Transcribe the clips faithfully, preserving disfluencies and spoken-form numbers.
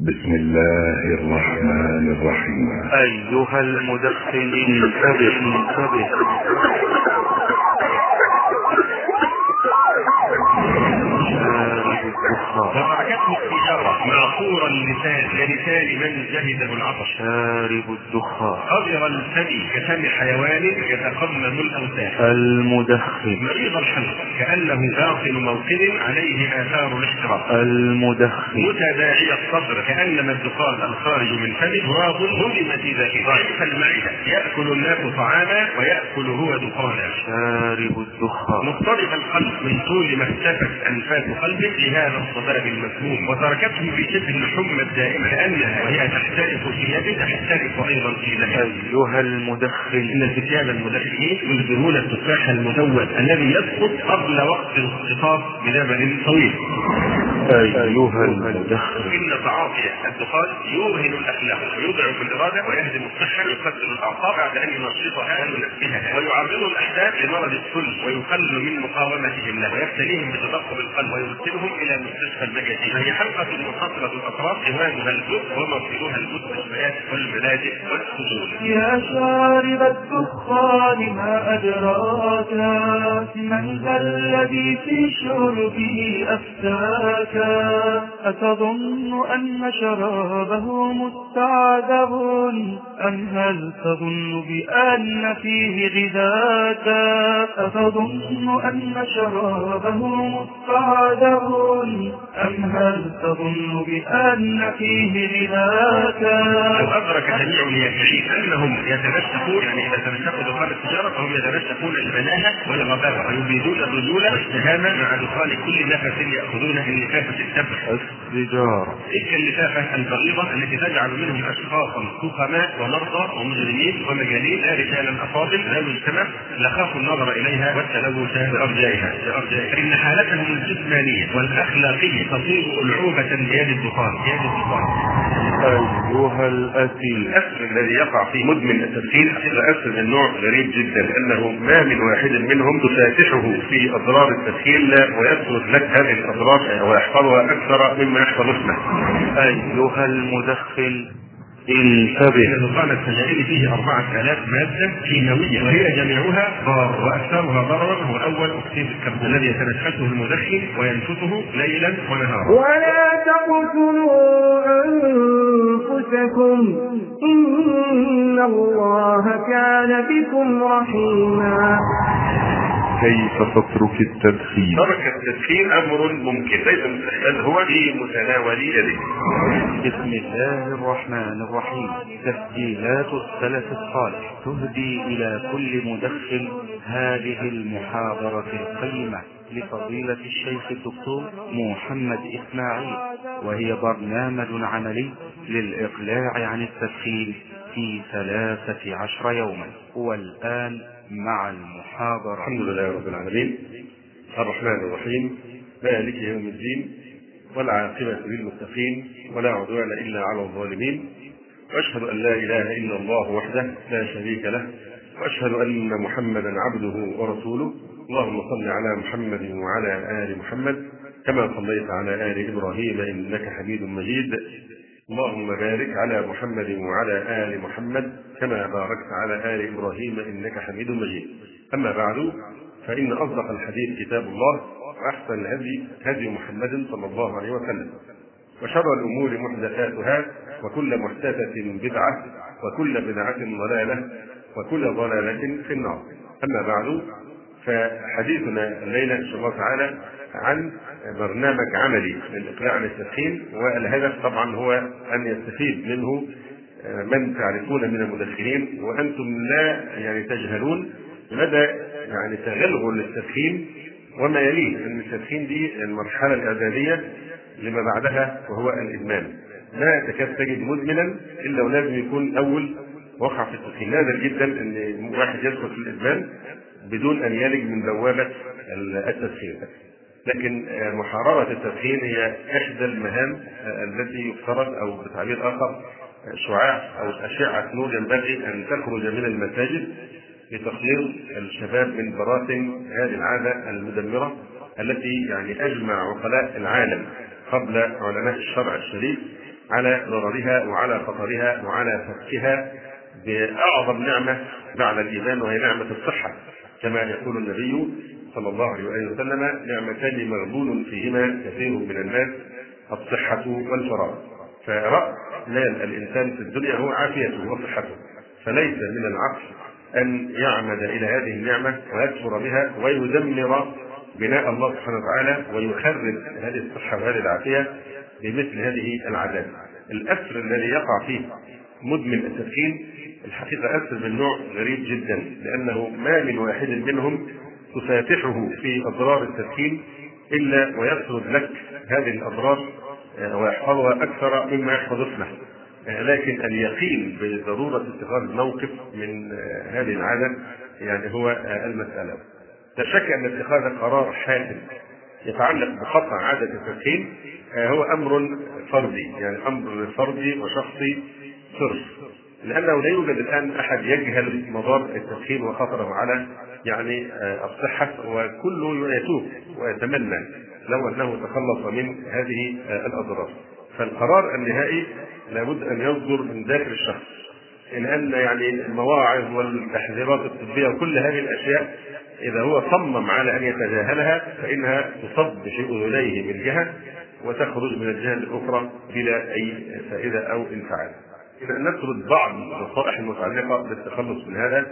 بسم الله الرحمن الرحيم. أيها المدخن انتبه انتبه وتركته التجارة معصور اللسان كلسان من جهده العطش، شارب الدخان خضر الثدي كفم حيوان يتقمم الاوثان، المدخن مريض الحلق كأنه داخل موقد عليه آثار الاحتراق، المدخن متداعي الصدر كأنما الدخان الخارج من فمه تراب هدمت ذاته، ضعيف المعدة يأكل الناس طعاما ويأكل هو دخانا، شارب الدخان مضطرب القلب من طول ما اختفت أنفاس قلبه لهذا الصداب المسموم، وتركته في شبه الحمى الدائمة كأنها وهي تحترق في يده تحترق أيضا في ذلك. أيها المدخن إن الفتيان المدخنين ينذرون التفاح المدود الذي يسقط قبل وقت الخطاب بلبن طويل. أيها المدخن إن تعاطي الدخان يوهن الأخلاق ويضعف الإرادة ويهدم الصحة ويقتل الأعصاب بعد أن ينشطها وينفسها، ويعرض الأحداث لمرض السل ويقلل من مقاومتهم له ويبتليهم بتدفق القلب ويرسلهم إلى مستشفى المجازين. فهي حلقة منحصرة الأطراف عنوانها الجزء ومصيرها المستشفيات والملاجئ والسجون. يا شارب الدخان ما أدراك من ذا الذي في شربه أفتاك، أتظن أن شرابه مستعذب أم هل تظن بأن فيه غذاك، أتظن أن شرابه مستعذب أم هل تظن بأن فيه غذاك. لو أدرك جميع اليافعين أنهم يتنسقون، يعني إذا تنسقوا دخان التجارة فهم يتنسقون البناهة والغباوة ويبيدون الرجولة والشهامة مع دخان كل نفس يأخذونه من نفافة التبغ السجارة. تلك اللفافة البغيضة التي تجعل منهم أشخاصا سخماء ومرضى ومجرمين ومجانين لا رجالا أفاضل لا مجتمع لا خافوا النظر إليها والتلوث بأرجائها. إن حالتهم الجسمانية والأخلاقية تصير ألعوبة بيد الدخان بيد الدخان. أيها الأسير الأسر الذي يقع في مدمن التدخين الأسر من نوع غريب جدا، لأنه ما من واحد منهم تفاتحه في أضرار التدخين ويثبت لك هذه الأضرار ويحفظها أكثر مما يحفظ اسمه. أيها المدخن انتبه. دخان السجائر فيه أربعة آلاف مادة كيماوية وهي جميعها ضار، وأكثرها ضررا هو أول أكسيد الكربون الذي يتنفسه المدخن وينفثه ليلا ونهارا. ولا تقتلوا أنفسكم إن الله كان بكم رحيما. كيف تترك التدخين؟ ترك التدخين أمر ممكن ليس مستحيل، هو في متناول يده. بسم الله الرحمن الرحيم. تسجيلات السلف الصالح تهدي إلى كل مدخن هذه المحاضرة القيمة لفضيلة الشيخ الدكتور محمد إسماعيل، وهي برنامج عملي للإقلاع عن التدخين في ثلاثة عشر يوما. والآن مع المحاضرة. الحمد لله رب العالمين الرحمن الرحيم مالك يوم الدين، والعاقبة للمتقين ولا عدوان إلا على الظالمين، وأشهد أن لا إله إلا الله وحده لا شريك له، وأشهد أن محمدا عبده ورسوله. اللهم صل على محمد وعلى آل محمد كما صليت على آل إبراهيم إنك حميد مجيد. اللهم بارك على محمد وعلى آل محمد كما باركت على آل إبراهيم إنك حميد مجيد. أما بعد، فإن أصدق الحديث كتاب الله، وأحسن الهدي هدي محمد صلى الله عليه وسلم، وشر الأمور محدثاتها، وكل محدثة بدعة، وكل بدعة ضلالة، وكل ضلالة في النار. أما بعد، فحديثنا الليلة إن شاء الله تعالى عن برنامج عملي للإقلاع عن التدخين، والهدف طبعا هو أن يستفيد منه من تعرفون من المدخنين، وأنتم لا يعني تجهلون مدى يعني تغلغل التدخين وما يليه، أن التدخين دي المرحلة الإعدادية لما بعدها وهو الإدمان. لا تكاد تجد مدمنا إلا ولازم يكون أول وقع في التدخين. نادر جدا أن واحد يدخل في الإدمان بدون أن يلج من بوابة التدخين. لكن محاربة التدخين هي إحدى المهام التي يفترض، أو بتعبير آخر شعاع أو أشعة نور ينبغي أن تخرج من المساجد لتخليص الشباب من براثن هذه العادة المدمرة التي يعني أجمع عقلاء العالم قبل علماء الشرع الشريف على ضررها وعلى خطرها وعلى فكها بأعظم نعمة بعد الإيمان، وهي نعمة الصحة، كما يقول النبي صلى الله عليه وسلم: نعمتان مغبون فيهما كثير من الناس، الصحة والفراغ. فرأس مال الإنسان في الدنيا هو عافيته وصحته، فليس من العقل أن يعمد إلى هذه النعمة ويكفر بها ويدمر بناء الله سبحانه وتعالى ويخرب هذه الصحة وهذه العافية بمثل هذه العادات. الأسر الذي يقع فيه مدمن التدخين الحقيقة أسر من نوع غريب جدا، لأنه ما من واحد منهم تفاتحه في أضرار التدخين إلا ويسرد لك هذه الأضرار ويحفظها أكثر مما يحفظ اسمه. لكن اليقين بضرورة اتخاذ موقف من هذه العادة يعني هو المسألة. لا شك أن اتخاذ قرار حاسم يتعلق بقطع عادة التدخين هو أمر فردي، يعني أمر فردي وشخصي صرف، لأنه لا يوجد الآن أحد يجهل مضار التدخين وخطره على يعني الصحة، وكله يتوب ويتمنى لو أنه تخلص من هذه الأضرار. فالقرار النهائي لابد أن يصدر من داخل الشخص، لأن يعني المواعظ والتحذيرات الطبية وكل هذه الأشياء إذا هو صمم على أن يتجاهلها فإنها تصب في أذنيه من جهة وتخرج من الجهة الأخرى بلا أي فائدة أو انفعال. إذا نسرد بعض النصائح المتعلقة بالتخلص من هذا،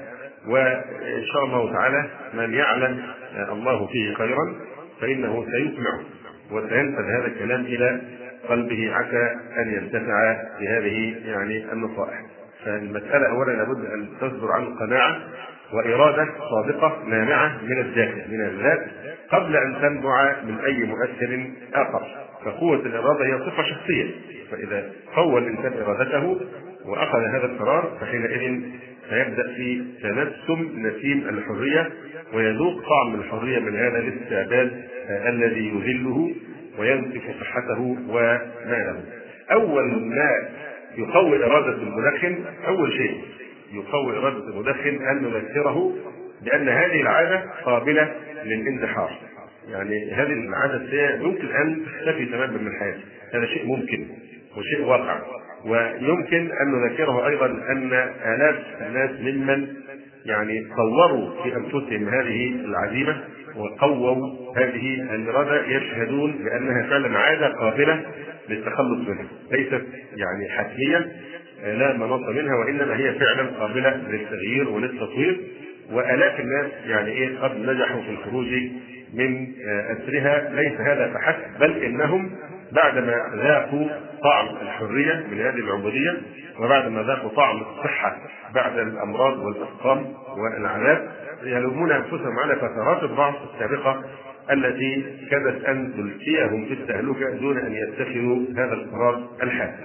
وإن شاء الله تعالى من يعلم الله فيه خيرا فإنه سيسمع وسينفذ هذا الكلام إلى قلبه عسى أن ينتفع بهذه يعني النصائح. فالمسألة أولا لابد أن تصدر عن قناعة وإرادة صادقة نابعة من الداخل من الذات قبل أن تنبع من أي مؤثر آخر. فقوة الإرادة هي صفة شخصية، فإذا قوى الإنسان إرادته وأخذ هذا القرار فحينئذ سيبدأ في تنسم نسيم الحرية ويذوق طعم الحرية من هذا الاستعباد الذي يذله وينسف صحته وماله. أول ما يقوي إرادة المدخن، أول شيء يقوي إرادة المدخن أن نذكره بأن هذه العادة قابلة للاندحار. يعني هذه العادة السيئة يمكن أن تختفي تماما من حياته، هذا شيء ممكن وشيء واقع. ويمكن أن نذكره أيضا أن آلاف الناس ممن يعني طوروا في أنفسهم هذه العزيمة وقووا هذه الإرادة يشهدون بأنها فعلا عادة قابلة للتخلص منها، ليست يعني حتمية لا مناص منها، وإنما هي فعلا قابلة للتغيير وللتطوير. وآلاف الناس يعني إيه قد نجحوا في الخروج من أسرها. ليس هذا فحسب، بل إنهم بعدما ذاقوا طعم الحرية من هذه العبودية وبعدما ذاقوا طعم الصحة بعد الأمراض والأسقام والعذاب يلومون أنفسهم على فترات الضعف السابقة التي كادت أن تلقيهم في التهلكة دون أن يتخذوا هذا القرار الحاسم.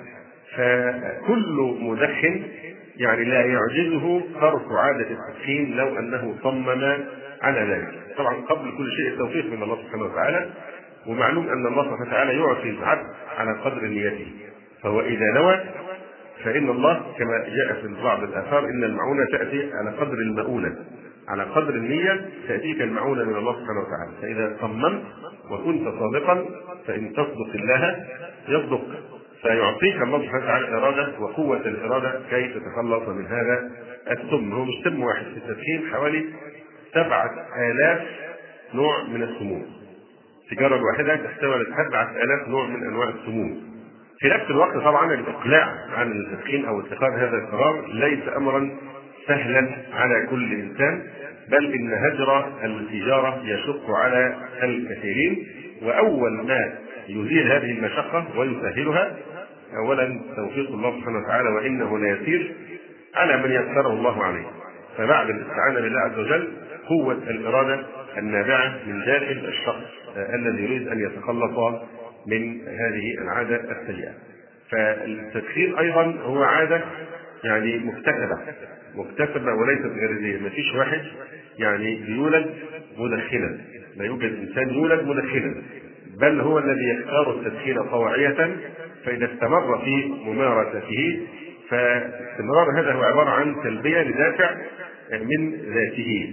فكل مدخن يعني لا يعجزه ترك عادة التدخين لو أنه صمم على ذلك. طبعا قبل كل شيء التوفيق من الله سبحانه وتعالى، ومعلوم أن الله سبحانه وتعالى يعطي العبد على قدر نيته، فهو إذا نوى فإن الله كما جاء في بعض الآثار إن المعونة تأتي على قدر المؤونة، على قدر النية تأتيك المعونة من الله سبحانه وتعالى. فإذا صممت وكنت صادقا فإن تصدق الله يصدق، فيعطيك الله سبحانه وتعالى إرادة وقوة الإرادة كي تتخلص من هذا السم. هو مش سم واحد في التدخين، حوالي سبعة آلاف نوع من السموم. السيجارة الواحدة تحتوي على سبعة آلاف نوع من أنواع السموم. في نفس الوقت طبعا الإقلاع عن التدخين أو اتخاذ هذا القرار ليس أمرا سهلا على كل إنسان، بل إن هجر التجارة يشق على الكثيرين. وأول ما يزيل هذه المشقة ويسهلها أولا توفيق الله سبحانه وتعالى، وإنه ليسير على من يسره الله عليه. فبعد الاستعانة بالله عز وجل قوة الإرادة النابعة من داخل الشخص الذي يريد أن يتخلص من هذه العادة السيئة. فالتدخين أيضا هو عادة يعني مكتسبة مكتسبة وليست غريزية. ما فيش واحد يعني يولد مدخنا، لا يوجد إنسان يولد مدخنا، بل هو الذي يختار التدخين طوعية. فإذا استمر في ممارسته فاستمرار هذا هو عبارة عن تلبية لدافع من ذاته.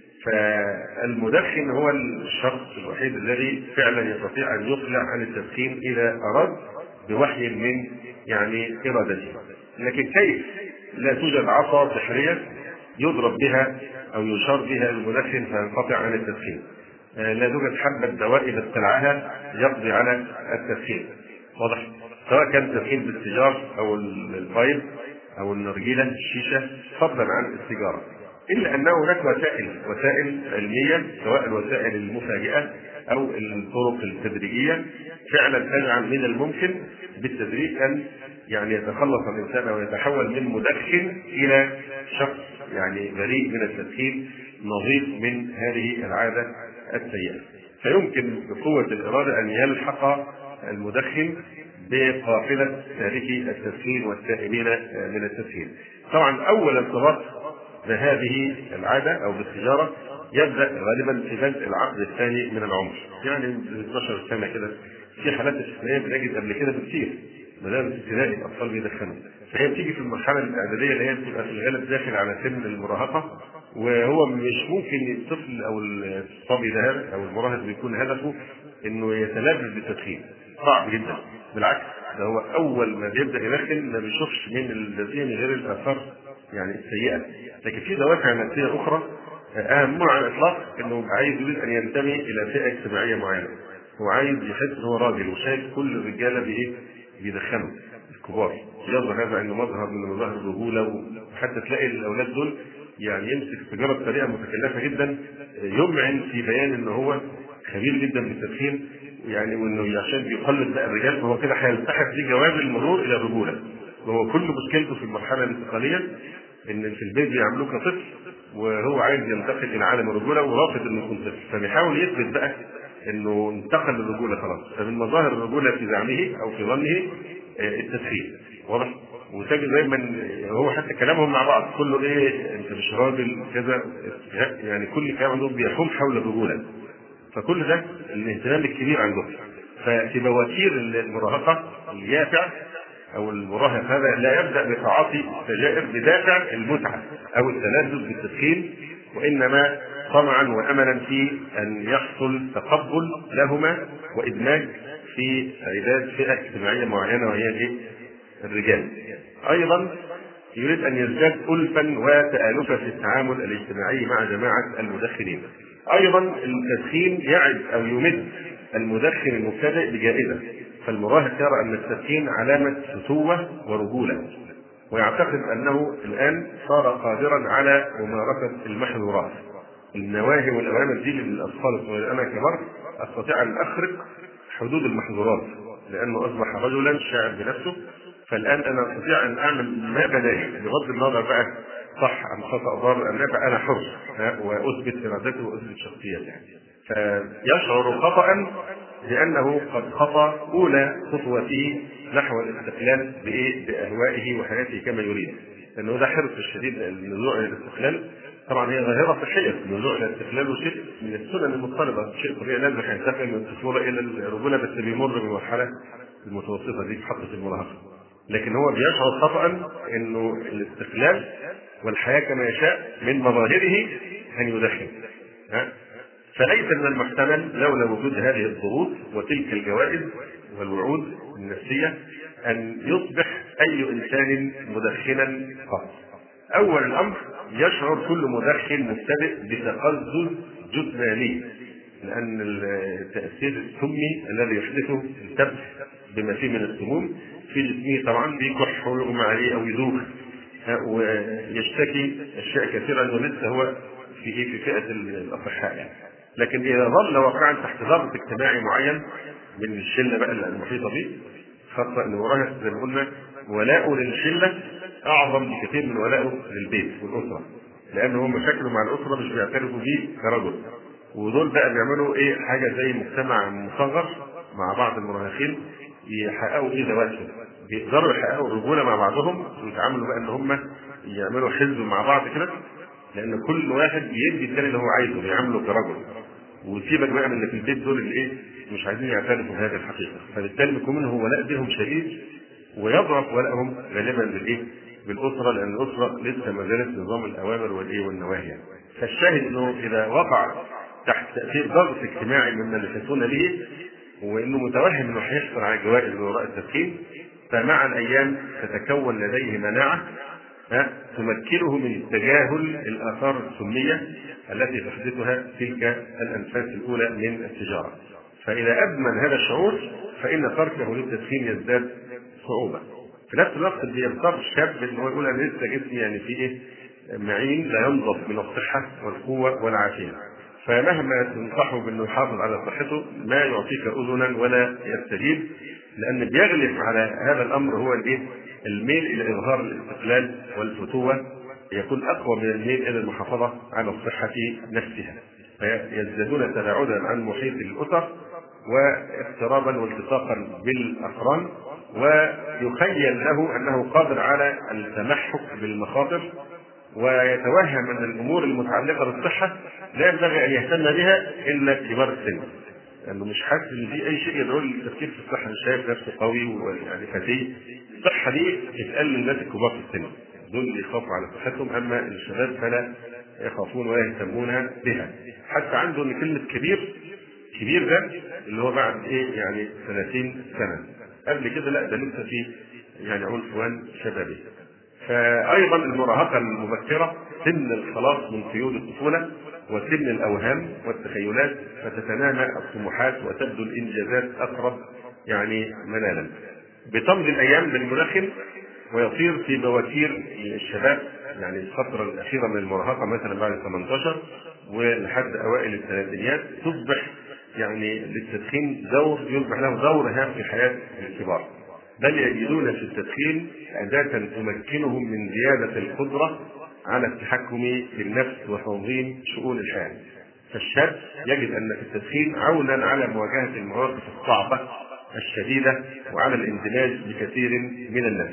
فالمدخن هو الشخص الوحيد الذي فعلا يستطيع أن يقلع عن التدخين إذا أراد، بوحي من يعني إرادته. لكن كيف لا توجد عصا سحرية يضرب بها أو يشار بها المدخن فينقطع عن التدخين؟ لا توجد حبة دواء إذا ابتلعها يقضي على التدخين. واضح؟ سواء كان تدخين بالسيجار أو البايب أو النرجيلة الشيشة فضلا عن السيجارة، إلا أنه هناك وسائل وسائل علمية سواء الوسائل المفاجئة أو الطرق التدريجية فعلا تجعل من الممكن بالتدريج أن يعني يتخلص الإنسان أو يتحول من مدخن إلى شخص يعني بريء من التدخين نظيف من هذه العادة السيئة. فيمكن بقوة الإرادة أن يلحق المدخن بقافلة تاركي التدخين والتائبين من التدخين. طبعا أول ارتباط بهذه العادة أو بالسيجارة يبدأ غالبا في بدء العقد الثاني من العمر، يعني من اثناشر سنة كده. في حالات استثنائية بنجد قبل كده بكثير مدارس ابتدائي الأطفال بيدخنوا، فهي بتيجي في المرحلة الإعدادية اللي هي بتبقى في الغالب داخل على سن المراهقة، وهو مش ممكن الطفل أو الصبي ده أو المراهق بيكون هدفه إنه يتلذذ بالتدخين، صعب جدا. بالعكس ده هو أول ما بيبدأ يدخن ما بيشوفش من التدخين غير الآثار يعني السيئة. لكن في دوافع نفسية أخرى أهمها على الإطلاق إنه عايز يريد أن ينتمي إلى فئة اجتماعية معينة، هو عايز يحس إن هو راجل وشايف كل الرجالة بإيه؟ بيدخنوا الكبار، يظهر هذا إنه مظهر من مظاهر الرجولة. وحتى تلاقي الأولاد دول يعني يمسك السيجارة بطريقة متكلفة جدا، يمعن في بيان إن هو خبير جدا بالتدخين، يعني وإنه عشان بيقلد بقى الرجال فهو كده هيلتحق في جواز المرور إلى الرجولة. وهو كل مشكلته في المرحلة الانتقالية إن في البيت بيعملوه كطفل وهو عايز ينتقل إلى عالم الرجولة ورافض إنه يكون طفل، فبيحاول يثبت بقى إنه انتقل للرجولة خلاص. فمن مظاهر الرجولة في زعمه أو في ظنه التدخين، واضح؟ وتجد دايما هو حتى كلامهم مع بعض كله ايه، انت مش راجل كذا، يعني كل كلام عندهم بيحوم حول الرجوله. فكل ده الاهتمام الكبير عندهم. ففي بواتير المراهقه اليافع او المراهق هذا لا يبدا بتعاطي السجائر بدافع المتعه او التلذذ بالتدخين، وانما طمعا واملا في ان يحصل تقبل لهما وادماج في تعداد فئه اجتماعيه معينه وهي ايه؟ الرجال. ايضا يريد ان يزداد الفا وتالفا في التعامل الاجتماعي مع جماعه المدخنين. ايضا التدخين يعد او يمد المدخن المبتدئ بجائزه، فالمراهق يرى ان التدخين علامه فتوه ورجوله، ويعتقد انه الان صار قادرا على ممارسه المحظورات، النواهي والاوامر دي للاطفال الصغيرين. انا كبر استطيع ان اخرق حدود المحظورات لانه اصبح رجلا شاعر بنفسه، فالان انا استطيع ان اعمل ما بدايه بغض النظر بقى صح ام خطا ضار ام نافع، انا حر واثبت ارادته واثبت شخصيتي. فيشعر خطا لانه قد خطا اولى خطوته نحو الاستقلال بايه؟ باهوائه وحياته كما يريد، لانه ده حرص الشديد النزوع الى الاستقلال. طبعا هي ظاهره صحيه، النزوع الى الاستقلال وشيء من السنن المضطربه، شيء طبيعي لازم هينتقل من الطفوله الى الرجوله، بس بيمر بمرحله المتوسطه دي في حقه المراهقه. لكن هو بيشعر خطأ انه الاستقلال والحياه كما يشاء من مظاهره ان يدخن. فليس من المحتمل لولا وجود هذه الضغوط وتلك الجوائز والوعود النفسيه ان يصبح اي انسان مدخنا قط. اول الامر يشعر كل مدخن مبتدئ بتقزز جسماني، لان التاثير السمي الذي يحدثه التبس بما فيه من السموم في جسمه طبعا بيكح ويغمى عليه او يذوب ويشتكي اشياء كثيره، انه لسه هو في في فئه الاصحاء يعني. لكن اذا ظل واقعا تحت ضغط اجتماعي معين من الشله بقى المحيطه به، خاصه ان وراها زي ما قلنا ولاؤه للشله اعظم بكثير من ولاؤه للبيت والاسره، لانه هم مشاكله مع الاسره مش بيعترفوا بيه كرجل، ودول بقى بيعملوا ايه؟ حاجه زي مجتمع مصغر مع بعض المراهقين يحققوا ايه ذواتهم، بيقدروا يحققوا الرجوله مع بعضهم ويتعاملوا بقى ان هم يعملوا حزب مع بعض كده، لان كل واحد بيدي الثاني اللي هو عايزه بيعامله كرجل، وسيبك بقى من اللي في البيت دول اللي ايه مش عايزين يعترفوا بهذه الحقيقه. فبالتالي بيكون منهم ولاء بهم شديد، ويضعف ولائهم غالبا بالايه؟ بالاسره، لان الاسره لسه ما زالت نظام الاوامر والايه والنواهي. فالشاهد انه اذا وقع تحت تاثير ضغط اجتماعي مما يحسون به وانه متوهم انه هيحصل على جوائز وراء التدخين، فمع الايام تتكون لديه مناعه تمكنه من تجاهل الاثار السميه التي تحدثها تلك الانفاس الاولى من السيجاره. فاذا ادمن هذا الشعور فان تركه للتدخين يزداد صعوبه. في نفس الوقت بيضطر الشاب ان هو يقول انا لسه جسمي يعني في ايه معين لا ينضب من الصحه والقوه والعافيه، فمهما تنصحه بانه يحافظ على صحته ما يعطيك اذنا ولا يستجيب، لان بيغلب على هذا الامر هو الايه؟ الميل الى اظهار الاستقلال والفتوه، يكون اقوى من الميل الى المحافظه على الصحه نفسها، فيزدادون تباعدا عن محيط الاسر واقترابا والتصاقا بالاقران، ويخيل له انه قادر على التمحك بالمخاطر، ويتوهم ان الامور المتعلقه بالصحه لا ينبغي ان يهتم بها الا كبار السن، لانه مش حاسس ان في اي شيء يدعو للتفكير في الصحه، مش شايف نفسه قوي ويعني فتيه. الصحه دي تتقال للناس الكبار في السن، دول اللي يخافوا على صحتهم، اما الشباب فلا يخافون ولا يهتمون بها. حتى عنده ان كلمه كبير كبير ده اللي هو بعد ايه يعني ثلاثين سنه، قبل كده لا ده لسه في يعني عنفوان شبابي. فايضا المراهقه المبكره سن الخلاص من قيود الطفوله وسن الاوهام والتخيلات، فتتنامى الطموحات وتبدو الانجازات اقرب يعني منالا. بتمضي الايام بالمنخن ويصير في بواتير الشباب يعني الفتره الاخيره من المراهقه مثلا بعد ثمانية عشر ولحد اوائل الثلاثينيات تصبح يعني للتدخين دور يصبح له دور هام في حياه الكبار، بل يجدون في التدخين أداة تمكنهم من زيادة القدرة على التحكم في النفس وتنظيم شؤون الحياة. فالشاب يجد أن في التدخين عونا على مواجهة المواقف الصعبة الشديدة وعلى الاندماج بكثير من الناس.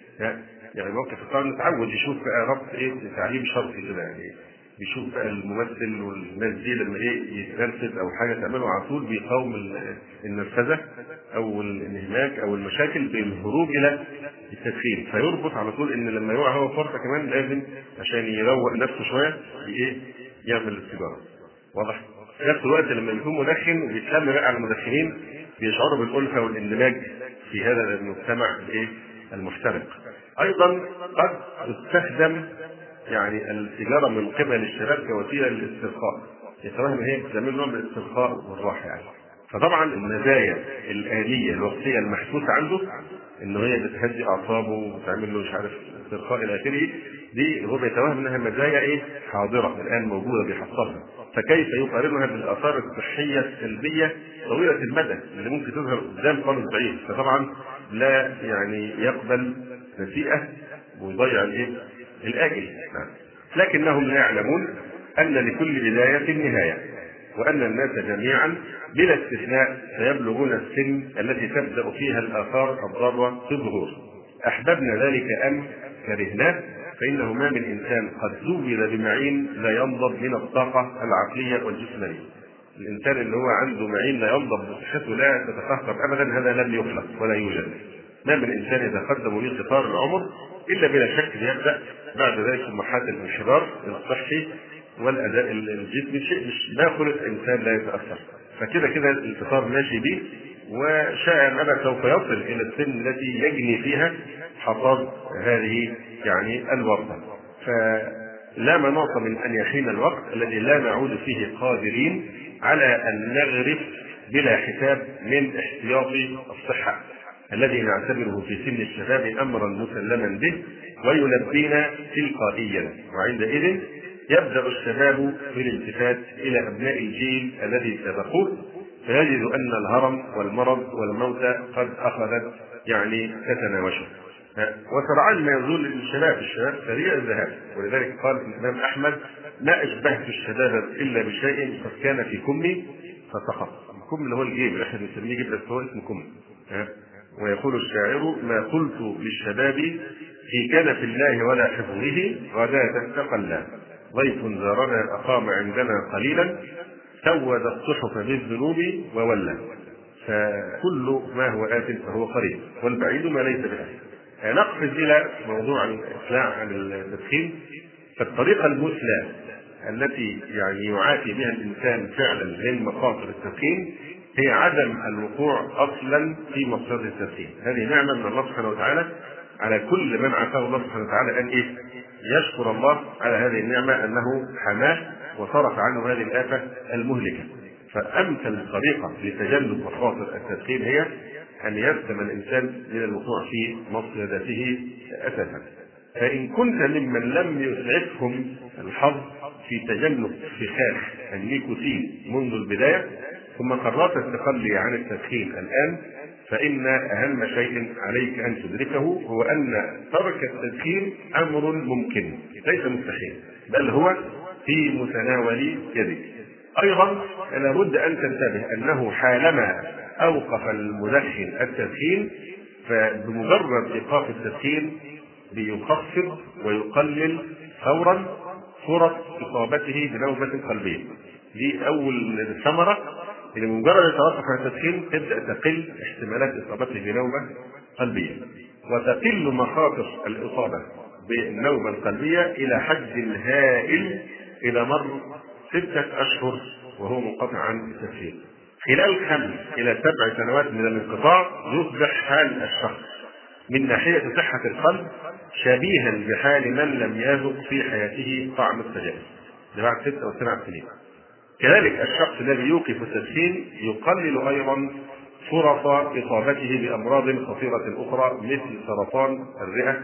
يعني موقف الصعب نتعود يشوف بقى ربط ايه تعليم شرطي كده، يعني بيشوف بقى الممثل والناس دي لما ايه يتنرفز او حاجه تعمله على طول بيقاوم النرفزه او الانهماك او المشاكل بالهروب الى التدخين، فيربط على طول ان لما يقع هو فرصه كمان لازم عشان يروق نفسه شويه بايه يعمل السيجاره. واضح؟ في نفس الوقت لما يكون مدخن وبيتلم بقى على المدخنين بيشعروا بالالفه والاندماج في هذا المجتمع الايه المحترق. ايضا قد تستخدم يعني السيجاره من قبل الشباب كوسيله للاسترخاء، يتوهم هي بتعمل نوع من الاسترخاء والراحه يعني. فطبعا المزايا الآلية الوقتيه المحسوسه عنده انه هي بتهدي اعصابه وتعمل له مش عارف استرخاء الى اخره، دي هو بيتوهم انها مزايا ايه حاضره الان موجوده بيحصلها، فكيف يقارنها بالاثار الصحيه السلبيه طويله المدى اللي ممكن تظهر قدام خالص بعيد؟ فطبعا لا يعني يقبل نسيئه ويضيع الايه الآجل. لكنهم لا يعلمون أن لكل بداية نهاية، وأن الناس جميعا بلا استثناء سيبلغون السن التي تبدأ فيها الآثار الضارة في الظهور، أحببنا ذلك أم كرهناه، فإنه ما من إنسان قد زود بمعين لا ينضب من الطاقة العقلية والجسمانية. الإنسان اللي هو عنده معين لا ينضب بصحته لا تتفاخر أبدا، هذا لم يخلق ولا يوجد. ما من إنسان يتقدم به قطار العمر إلا بلا شك يبدأ بعد ذلك مرحلة الانحدار الصحي والأداء الجسمي، شيء مش ما خلق إنسان لا يتأثر، فكده كده القطار ماشي به، وشاء أم أبى سوف يصل إلى السن التي يجني فيها حصاد هذه يعني الورطة. فلا مناص من أن يحين الوقت الذي لا نعود فيه قادرين على أن نغرف بلا حساب من احتياط الصحة الذي نعتبره في سن الشباب أمرا مسلما به ويلبينا تلقائيا، وعندئذ يبدأ الشباب بالالتفات إلى أبناء الجيل الذي سبقوه، فيجد أن الهرم والمرض والموت قد أخذت يعني تتناوشه، وسرعان ما يزول الشباب الشباب سريع الذهاب. ولذلك قال الإمام أحمد: ما أشبهت الشباب إلا بشيء قد كان في كمي فسقط. الكم اللي هو الجيب، احنا بنسميه جيب بس هو اسمه كم. ويقول الشاعر: ما قلت للشباب في كنف الله ولا حفظه غداة تقلى، ضيف زارنا أقام عندنا قليلا سود الصحف بالذنوب وولى. فكل ما هو آت فهو قريب، والبعيد ما ليس بآت. نقفز إلى موضوع الإقلاع عن التدخين. فالطريقة المثلى التي يعني يعافي بها الإنسان فعلا من مخاطر التدخين هي عدم الوقوع اصلا في مصدر التدخين. هذه نعمه من الله سبحانه وتعالى على كل من عافاه الله سبحانه وتعالى ان ايه؟ يشكر الله على هذه النعمه انه حماه وصرف عنه هذه الآفة المهلكة. فأمثل طريقة لتجنب مخاطر التدخين هي أن يسلم الإنسان من الوقوع في مصيدته أساسا. فإن كنت ممن لم يسعفهم الحظ في تجنب فخاخ النيكوتين منذ البداية ثم قررت التخلي عن التدخين الآن، فإن أهم شيء عليك أن تدركه هو أن ترك التدخين أمر ممكن ليس مستحيل، بل هو في متناول يدك. أيضا لابد أن تنتبه أنه حالما أوقف المدخن التدخين فبمجرد إيقاف التدخين بيخفض ويقلل فورا فرص إصابته بنوبة قلبية. دي أول ثمرة، إن مجرد يتوقف عن التدخين تبدأ تقل احتمالات إصابته بنوبة قلبية، وتقل مخاطر الإصابة بالنوبة القلبية إلى حد هائل إذا مر ستة أشهر وهو منقطع عن التدخين. خلال خمس إلى سبع سنوات من الانقطاع يصبح حال الشخص من ناحية صحة القلب شبيها بحال من لم يذق في حياته طعم السجائر بعد ست أو سبع سنين. كذلك الشخص الذي يوقف التدخين يقلل أيضا فرص إصابته بأمراض خطيرة أخرى مثل سرطان الرئة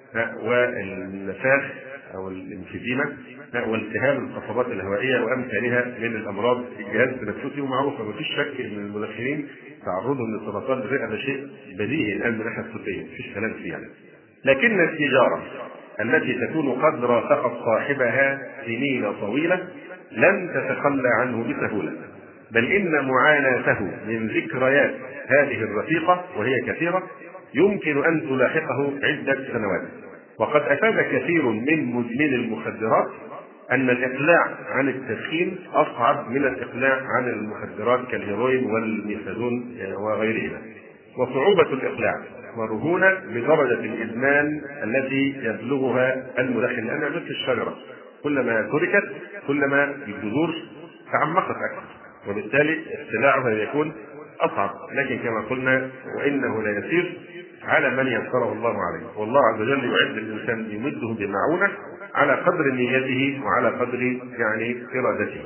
والنفاخ أو الإنفيزيما والتهاب القصبات الهوائية وأمثالها من الأمراض الجهاز التنفسي. ومعروف ما فيش شك أن المدخنين تعرضهم لسرطان الرئة ده شيء بديهي الآن من الناحية الطبية، مفيش كلام فيه يعني. لكن التجارة التي تكون قد رافقت صاحبها سنين طويلة لن تتخلى عنه بسهولة، بل إن معاناته من ذكريات هذه الرفيقة وهي كثيرة يمكن أن تلاحقه عدة سنوات. وقد أفاد كثير من مدمني المخدرات أن الإقلاع عن التدخين أصعب من الإقلاع عن المخدرات كالهيروين والميثادون وغيرهما، وصعوبة الإقلاع مرهونة بدرجة الإدمان التي يبلغها المدخن، لأنها مثل الشجرة كلما تركت كلما الجذور تعمقت أكثر، وبالتالي ابتلاعها يكون أصعب. لكن كما قلنا وإنه لا يسير على من يسره الله عليه، والله عز وجل يعد الإنسان يمده بمعونة على قدر نيته وعلى قدر يعني إرادته.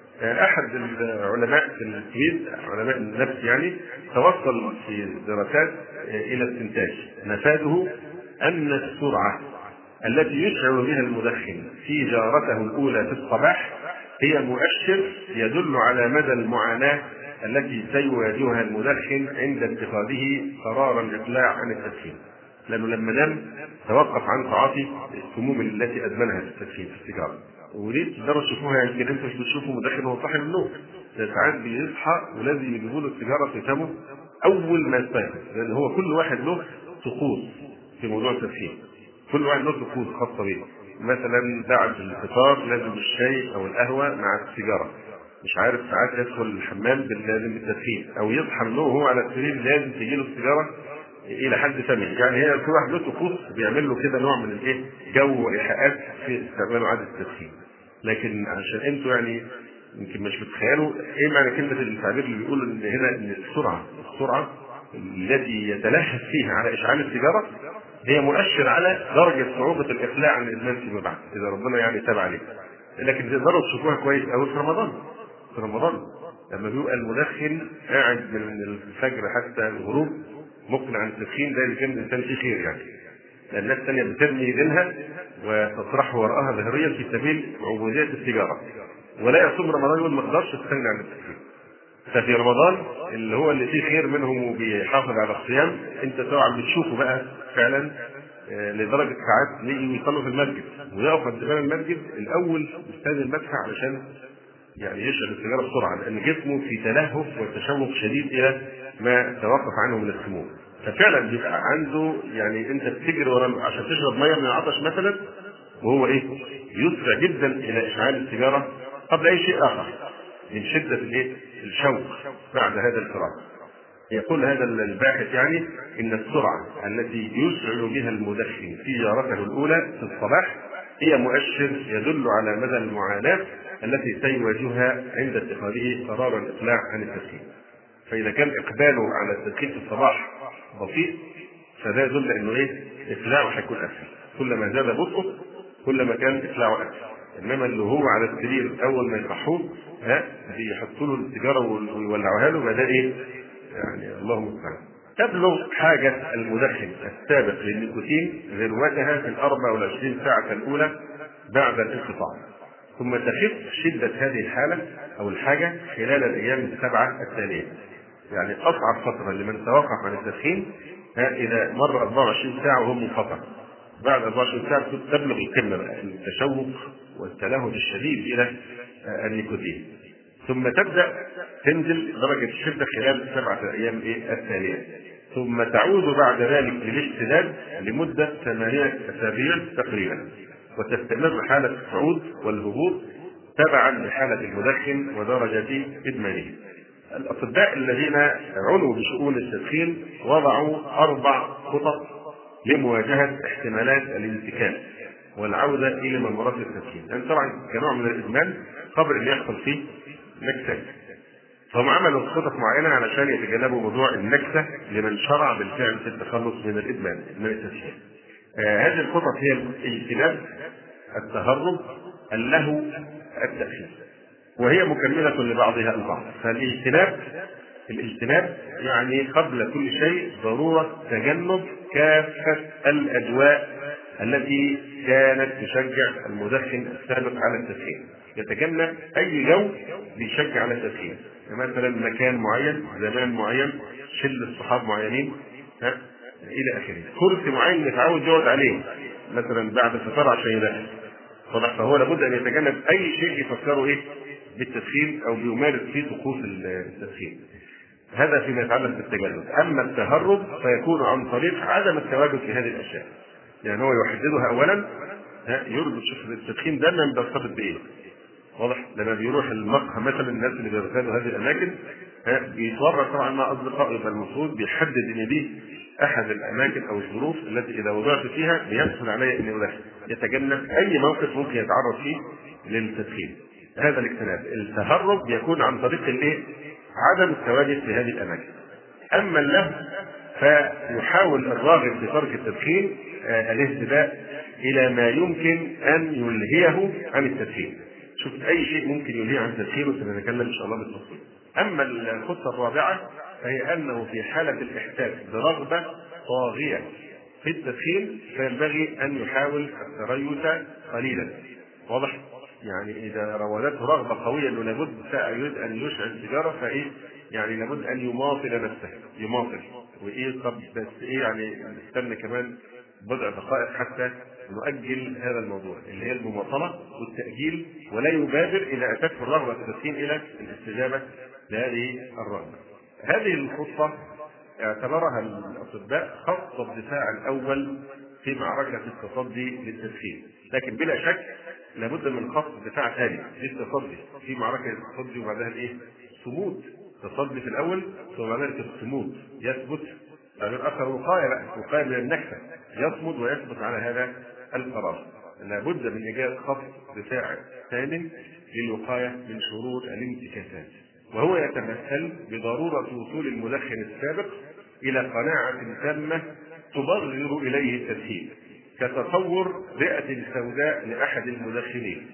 أحد العلماء في الكويت علماء النفس يعني توصل في دراسات إلى استنتاج مفاده أن السرعة التي يشعر بها المدخن في جارته الأولى في الصباح هي مؤشر يدل على مدى المعاناة التي سيواجهها المدخن عند اتخاذه قرار الإقلاع عن التدخين، لأنه لما نام توقف عن تعاطي السموم التي أدمنها في التدخين في السيجارة. ودي تقدروا تشوفوها، يمكن انتوا مش بتشوفوا مدخن وهو صاحي من النوم، ساعات بيصحى ولازم يجيبوا له السيجاره في فمه اول ما يستيقظ، لان هو كل واحد له طقوس في موضوع التدخين، كل واحد له طقوس خاصه به. مثلا بعد الفطار لازم الشاي او القهوه مع السيجاره، مش عارف ساعات يدخل الحمام لازم التدخين، او يصحى من النوم وهو على السرير لازم تجي له السيجاره الى حد ثمن. يعني هي كل واحد له طقوس بيعمل له كده نوع من الايه جو ايحاءات في استعمال عاده التدخين. لكن عشان انتوا يعني يمكن مش بتخيلوا ايه معنى كلمه التعبير اللي بيقول ان هنا ان السرعه السرعه التي يتلهف فيها على اشعال السيجاره هي مؤشر على درجه صعوبه الاقلاع عن الادمان فيما بعد اذا ربنا يعني تاب عليه. لكن تقدروا تشوفوها كويس قوي في رمضان. في رمضان لما بيبقى المدخن قاعد من الفجر حتى الغروب مقنع عن التدخين، ده اللي كان الانسان فيه خير يعني، لان الناس الثانيه بترمي دينها وتطرحه وراءها ظهريا في سبيل عبوديه السيجاره، ولا يصوم رمضان يقول ما اقدرش استغنى عن التدخين. ففي رمضان اللي هو اللي فيه خير منهم وبيحافظ على الصيام انت طبعا بتشوفه بقى فعلا لدرجه ساعات يجي يصلوا في المسجد ويقف عند باب المسجد الاول مستني المدفع علشان يعني يشرب السيجاره بسرعه، لان جسمه في تلهف وتشوق شديد الى ما توقف عنه من السموم. ففعلا بيبقى عنده يعني انت بتجري ورا عشان تشرب ميه من العطش مثلا وهو ايه يسرع جدا الى اشعال السيجاره قبل اي شيء اخر من شده الايه الشوق بعد هذا الفراغ. يقول هذا الباحث يعني ان السرعه التي يشعل بها المدخن في جارته الاولى في الصباح هي مؤشر يدل على مدى المعاناه التي سيواجهها عند اتخاذه قرار الاقلاع عن التدخين. فإذا كان إقباله على التدخين في الصباح بطيء فده يدل إنه إيه؟ إقلاعه هيكون أسهل. كلما زاد بطئه كلما كان إقلاعه أسهل. إنما اللي هو على السرير أول ما يصحوه ها بيحطوا له السيجارة ويولعوها له بدأ إيه؟ يعني اللهم المستعان. تبلغ حاجة المدخن السابق للنيكوتين ذروتها في الأربع والعشرين ساعة الأولى بعد الانقطاع، ثم تخف شدة هذه الحالة أو الحاجة خلال الأيام السبعة التالية. يعني أصعب فترة لمن توقف عن التدخين إذا مر أربع وعشرين ساعة وهو منقطع. بعد أربع وعشرين ساعة تبلغ القمة التشوق والتلهف الشديد إلى النيكوتين، ثم تبدأ تنزل درجة الشدة خلال السبعة الأيام التالية، ثم تعود بعد ذلك للاشتداد لمدة ثمانية أسابيع تقريبا، وتستمر حالة الصعود والهبوط تبعا لحالة المدخن ودرجة إدمانه. الأطباء الذين عنوا بشؤون التدخين وضعوا أربع خطط لمواجهة احتمالات الانتكاس والعودة إلى ممارسة التدخين. يعني طبعا كنوع من الإدمان قبل أن يحصل فيه نكسة، فهم عملوا خطط معينة علشان يتجنبوا موضوع النكسة لمن شرع بالفعل في التخلص من الإدمان من التدخين. آه هذه الخطط هي الاجتناب، التهرب، اللهو، التأخير، وهي مكملة لبعضها البعض. فالاجتناب الاجتناب يعني قبل كل شيء ضرورة تجنب كافة الأجواء التي كانت تشجع المدخن السابق على التدخين. يتجنب أي جو بيشجع على التدخين، مثلا مكان معين، زمان معين، شلة صحاب معينين، ها إلى آخره. كرسي معين يتعود يقعد عليه مثلا بعد الفطار عشان يدخن. فهو لابد أن يتجنب أي شيء يفكره إيه بالتدخين أو بيمارس فيه طقوس التدخين. هذا فيما يتعلق بالتجنب. أما التهرب فيكون عن طريق عدم التواجد في هذه الأشياء. يعني هو يحددها أولا، يربط شوف التدخين ده من بيرتبط بإيه؟ واضح؟ لما بيروح المقهى مثلا الناس اللي بيرتادوا هذه الأماكن بيتورط طبعا مع أصدقائه، يبقى المفروض بيحدد إن دي أحد الأماكن أو الظروف التي إذا وضعت فيها بيسهل علي إني أدخن. يتجنب أي موقف ممكن يتعرض فيه للتدخين. هذا الاجتناب. التهرب يكون عن طريق الايه؟ عدم التواجد في هذه الاماكن. اما اللهو فيحاول الراغب في ترك التدخين آه الاهتداء الى ما يمكن ان يلهيه عن التدخين. شوف اي شيء ممكن يلهيه عن التدخين وسنتكلم ان شاء الله بالتفصيل. اما الخطه الرابعه فهي انه في حاله الاحساس برغبه طاغيه في التدخين فينبغي ان يحاول التريث قليلا. واضح؟ يعني إذا راودته رغبة قوية إنه لابد يريد أن يشعل سيجارة فإيه؟ يعني لابد أن يماطل نفسه، يماطل وإيه طب بس إيه يعني نستنى كمان بضع دقائق حتى نؤجل هذا الموضوع اللي هي المماطلة والتأجيل، ولا يبادر إذا أتته الرغبة في التدخين إلى الاستجابة لهذه الرغبة. هذه الخطة اعتبرها الأطباء خط الدفاع الأول في معركة التصدي للتدخين، لكن بلا شك لابد من خط دفاع ثاني للتصدي في معركة التصدي، وبعدها الايه؟ صمود. تصدي في الأول ثم بعد ذلك الصمود، يثبت غير آخر وقاية بقى، وقاية من النكسة، يصمد ويثبت على هذا القرار. لابد من إيجاد خط دفاع ثاني للوقاية من شرور الانتكاسات، وهو يتمثل بضرورة وصول المدخن السابق إلى قناعة تامة تبرر إليه التدخين، كتصور رئة سوداء لأحد المدخنين.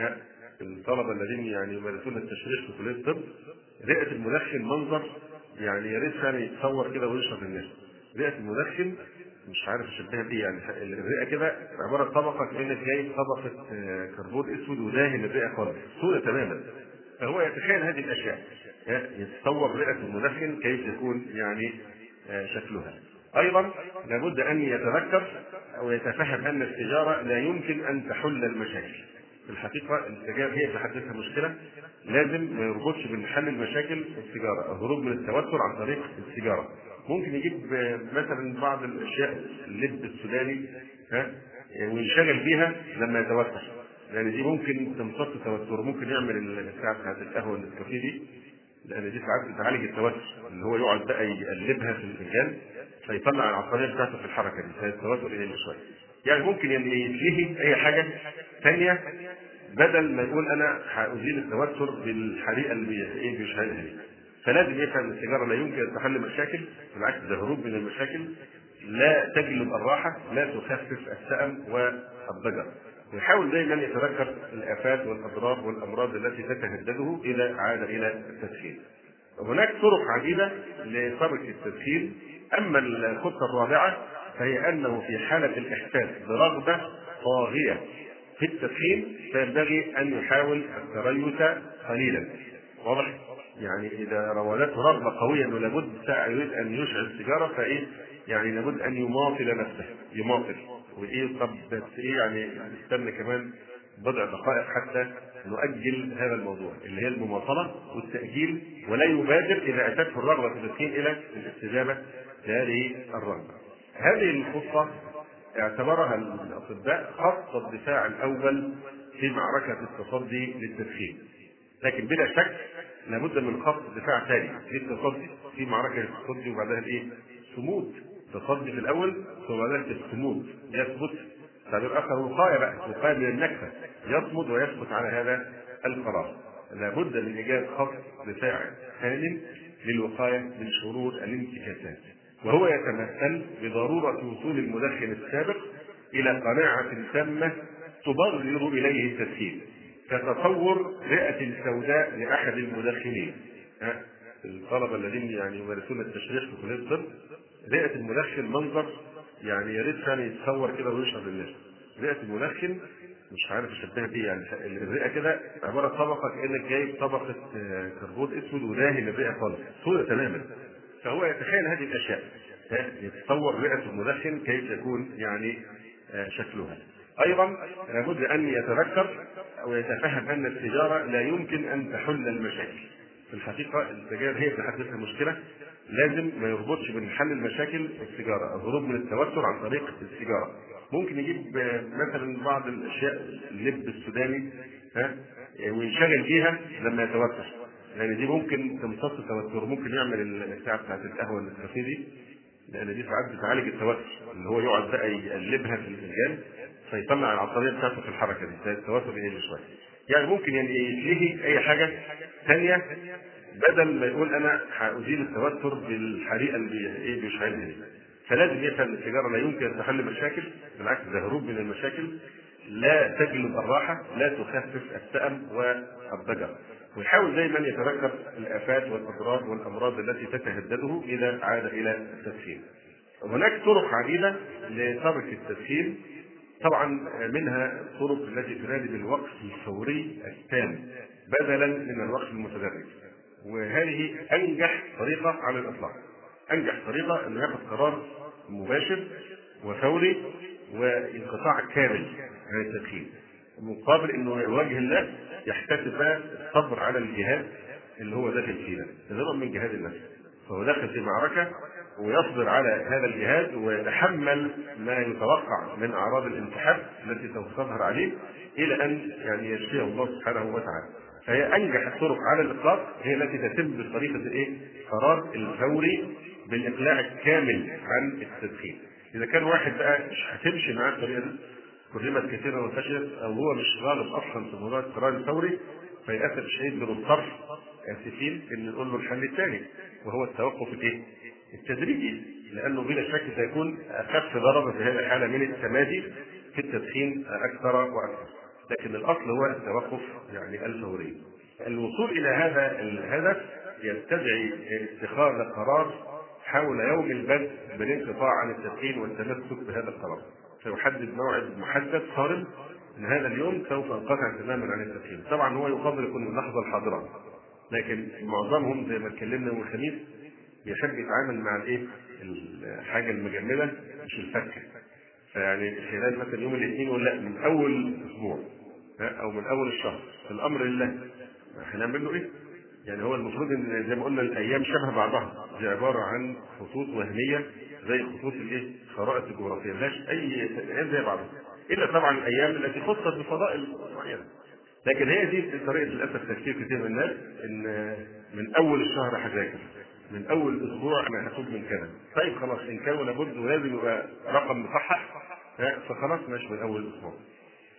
الطلبة الذين يعني يمارسون التشريح في كلية الطب، رئة المدخن منظر يعني يا ريت يعني يتصور كده ويشرح للناس. رئة المدخن مش عارف اشبهها بايه، يعني الرئة كده عبارة طبقة كأنك جاي طبقة كربون اسود وداهن الرئة خالص سودة تماما. فهو يتخيل هذه الاشياء، يتصور رئة المدخن كيف يكون يعني شكلها. ايضا لابد ان يتذكر او يتفهم ان السيجاره لا يمكن ان تحل المشاكل. في الحقيقه السيجاره هي في حد ذاتها مشكله، لازم ما يربطش بين حل المشاكل السيجاره، الهروب من التوتر عن طريق السيجاره. ممكن يجيب مثلا بعض الاشياء اللب السوداني ها وينشغل بيها لما يتوتر، يعني دي ممكن تمتص التوتر. ممكن يعمل الساعه بتاعت القهوه النسكافيه دي، لان دي ساعات بتعالج التوتر، اللي هو يقعد بقى يقلبها في الفنجان فيطلع العصبيه بتاعته في الحركه دي، فالتوتر اليه شويه. يعني ممكن يلهي اي حاجه ثانيه بدل ما يقول انا هازيل التوتر بالحريقه اللي ايه بيشعلها دي. فلازم يفهم ان السيجاره لا يمكن ان تحل مشاكل، بالعكس ده هروب من المشاكل، لا تجلب الراحه، لا تخفف السأم والضجر. ويحاول دائما يتذكر الافات والاضرار والامراض التي تتهدده اذا عاد الى التدخين. هناك طرق عديده لترك التدخين. اما الخطه الرابعه فهي انه في حاله الاحساس برغبه طاغيه في التدخين فينبغي ان يحاول التريث قليلا. واضح؟ يعني اذا راودته رغبه قويه انه لابد ساعه يريد ان يشعل السيجاره فايه؟ يعني لابد ان يماطل نفسه، يماطل وايه؟ طب بس ايه يعني نستنى كمان بضع دقائق حتى نؤجل هذا الموضوع اللي هي المماطله والتاجيل، ولا يبادر اذا اتته الرغبه في التدخين الى الاستجابه لهذه الرغبه. هذه الخطه اعتبرها الاطباء خط الدفاع الاول في معركه التصدي للتدخين. لكن بلا شك لابد من خط دفاع ثاني للتصدي في معركه التصدي، وبعدها الايه؟ صمود. تصدي في الاول ثم بعدها الصمود، يثبت. تعبير اخر وقايه بقى، وقايه من النكسه، يصمد ويثبت على هذا القرار. لابد من ايجاد خط دفاع ثاني للوقايه من شرور الانتكاسات، وهو يتمثل بضروره وصول المدخن السابق الى قناعه تامه تبرر اليه التدخين، كتصور رئة سوداء لأحد المدخنين. الطلبة الذين يعني يمارسون التشريح في كلية الطب، رئة المدخن منظر يعني يا ريت كان يتصور كده ويشرب الناس. رئة المدخن مش عارف اشبهها بيه، يعني الرئة كده عبارة طبقة كأنك جايب طبقة كربون اسود وداهن الرئة خالص، سودة تماما. فهو يتخيل هذه الأشياء، يتصور رئة المدخن كيف يكون يعني شكلها. ايضا لابد ان يتذكر او يتفهم ان السيجاره لا يمكن ان تحل المشاكل. في الحقيقه السجاير هي في حد ذاتها مشكله، لازم ما يربطش بين حل المشاكل السيجاره، الهروب من التوتر عن طريق السيجاره. ممكن يجيب مثلا بعض الاشياء، اللب السوداني ها وينشغل بيها لما يتوتر، يعني دي ممكن تمتص التوتر. ممكن يعمل الساعه بتاعت القهوه النسكافيه دي، لان دي ساعات بتعالج التوتر، اللي هو يقعد بقى يقلبها في الفنجان فيطلع العصبيه بتاعته في الحركه دي، التوتر يقل شويه. يعني ممكن يعني يلهي اي حاجه ثانيه بدل ما يقول انا هازيل التوتر بالحريقه اللي ايه بيشعلها دي. فلازم يفهم السيجاره لا يمكن ان تحل مشاكل، بالعكس ده هروب من المشاكل، لا تجلب الراحه، لا تخفف السأم والضجر. ويحاول دائما يتذكر الافات والاضرار والامراض التي تتهدده اذا عاد الى التدخين. هناك طرق عديده لترك التدخين، طبعا منها الطرق التي تنادي بالوقف الفوري التام بدلا من الوقف المتدرج، وهذه انجح طريقه على الاطلاق. انجح طريقه انه ياخذ قرار مباشر وفوري وانقطاع كامل عن التدخين، مقابل انه يواجه الناس يحتسب بقى الصبر على الجهاد اللي هو داخل فينا، نوع من جهاد النفس. فهو داخل في معركه ويصبر على هذا الجهاد ويتحمل ما يتوقع من اعراض الانسحاب التي سوف تظهر عليه الى ان يعني يشفيه الله سبحانه وتعالى. فهي انجح الطرق على الاطلاق هي التي تتم بطريقه الايه؟ قرار الفوري بالاقلاع الكامل عن التدخين. اذا كان واحد بقى مش هتمشي معاه الطريقه دي، كلمت كثيرا وفشلت، او هو مش راغب اصلا في موضوع القرار الفوري، فللاسف الشديد بنضطر اسفين ان نقول له الحل الثاني وهو التوقف الايه؟ التدريجي، لانه بلا شك سيكون اخف ضررا في هذه الحاله من التمادي في التدخين اكثر واكثر. لكن الاصل هو التوقف يعني الفوري. الوصول الى هذا الهدف يستدعي اتخاذ قرار حول يوم البدء بالانقطاع عن التدخين والتمسك بهذا القرار. سيحدد موعد محدد صارم ان هذا اليوم سوف انقطع تماما عن التدخين. طبعا هو يفضل يكون اللحظه الحاضره، لكن معظمهم زي ما اتكلمنا يوم الخميس بيحب يتعامل مع الايه؟ الحاجه المجمده مش الفكه. فيعني خلال مثلا يوم الاثنين يقول لا من اول اسبوع او من اول الشهر، الامر لله هنعمل له ايه؟ يعني هو المفروض ان زي ما قلنا الايام شبه بعضها، دي عباره عن خطوط وهميه زي خطوط الايه؟ الخرائط الجغرافيه، ملهاش اي ايام زي بعضها، الا طبعا الايام التي خصت بفضائل معينه. لكن هي دي طريقه للاسف تفكير كثير من الناس، ان من اول الشهر هذاكر، من اول اسبوع انا هاخد من كذا. طيب خلاص ان كان لابد ولازم يبقى رقم مصحح فخلاص ماشي من اول اسبوع.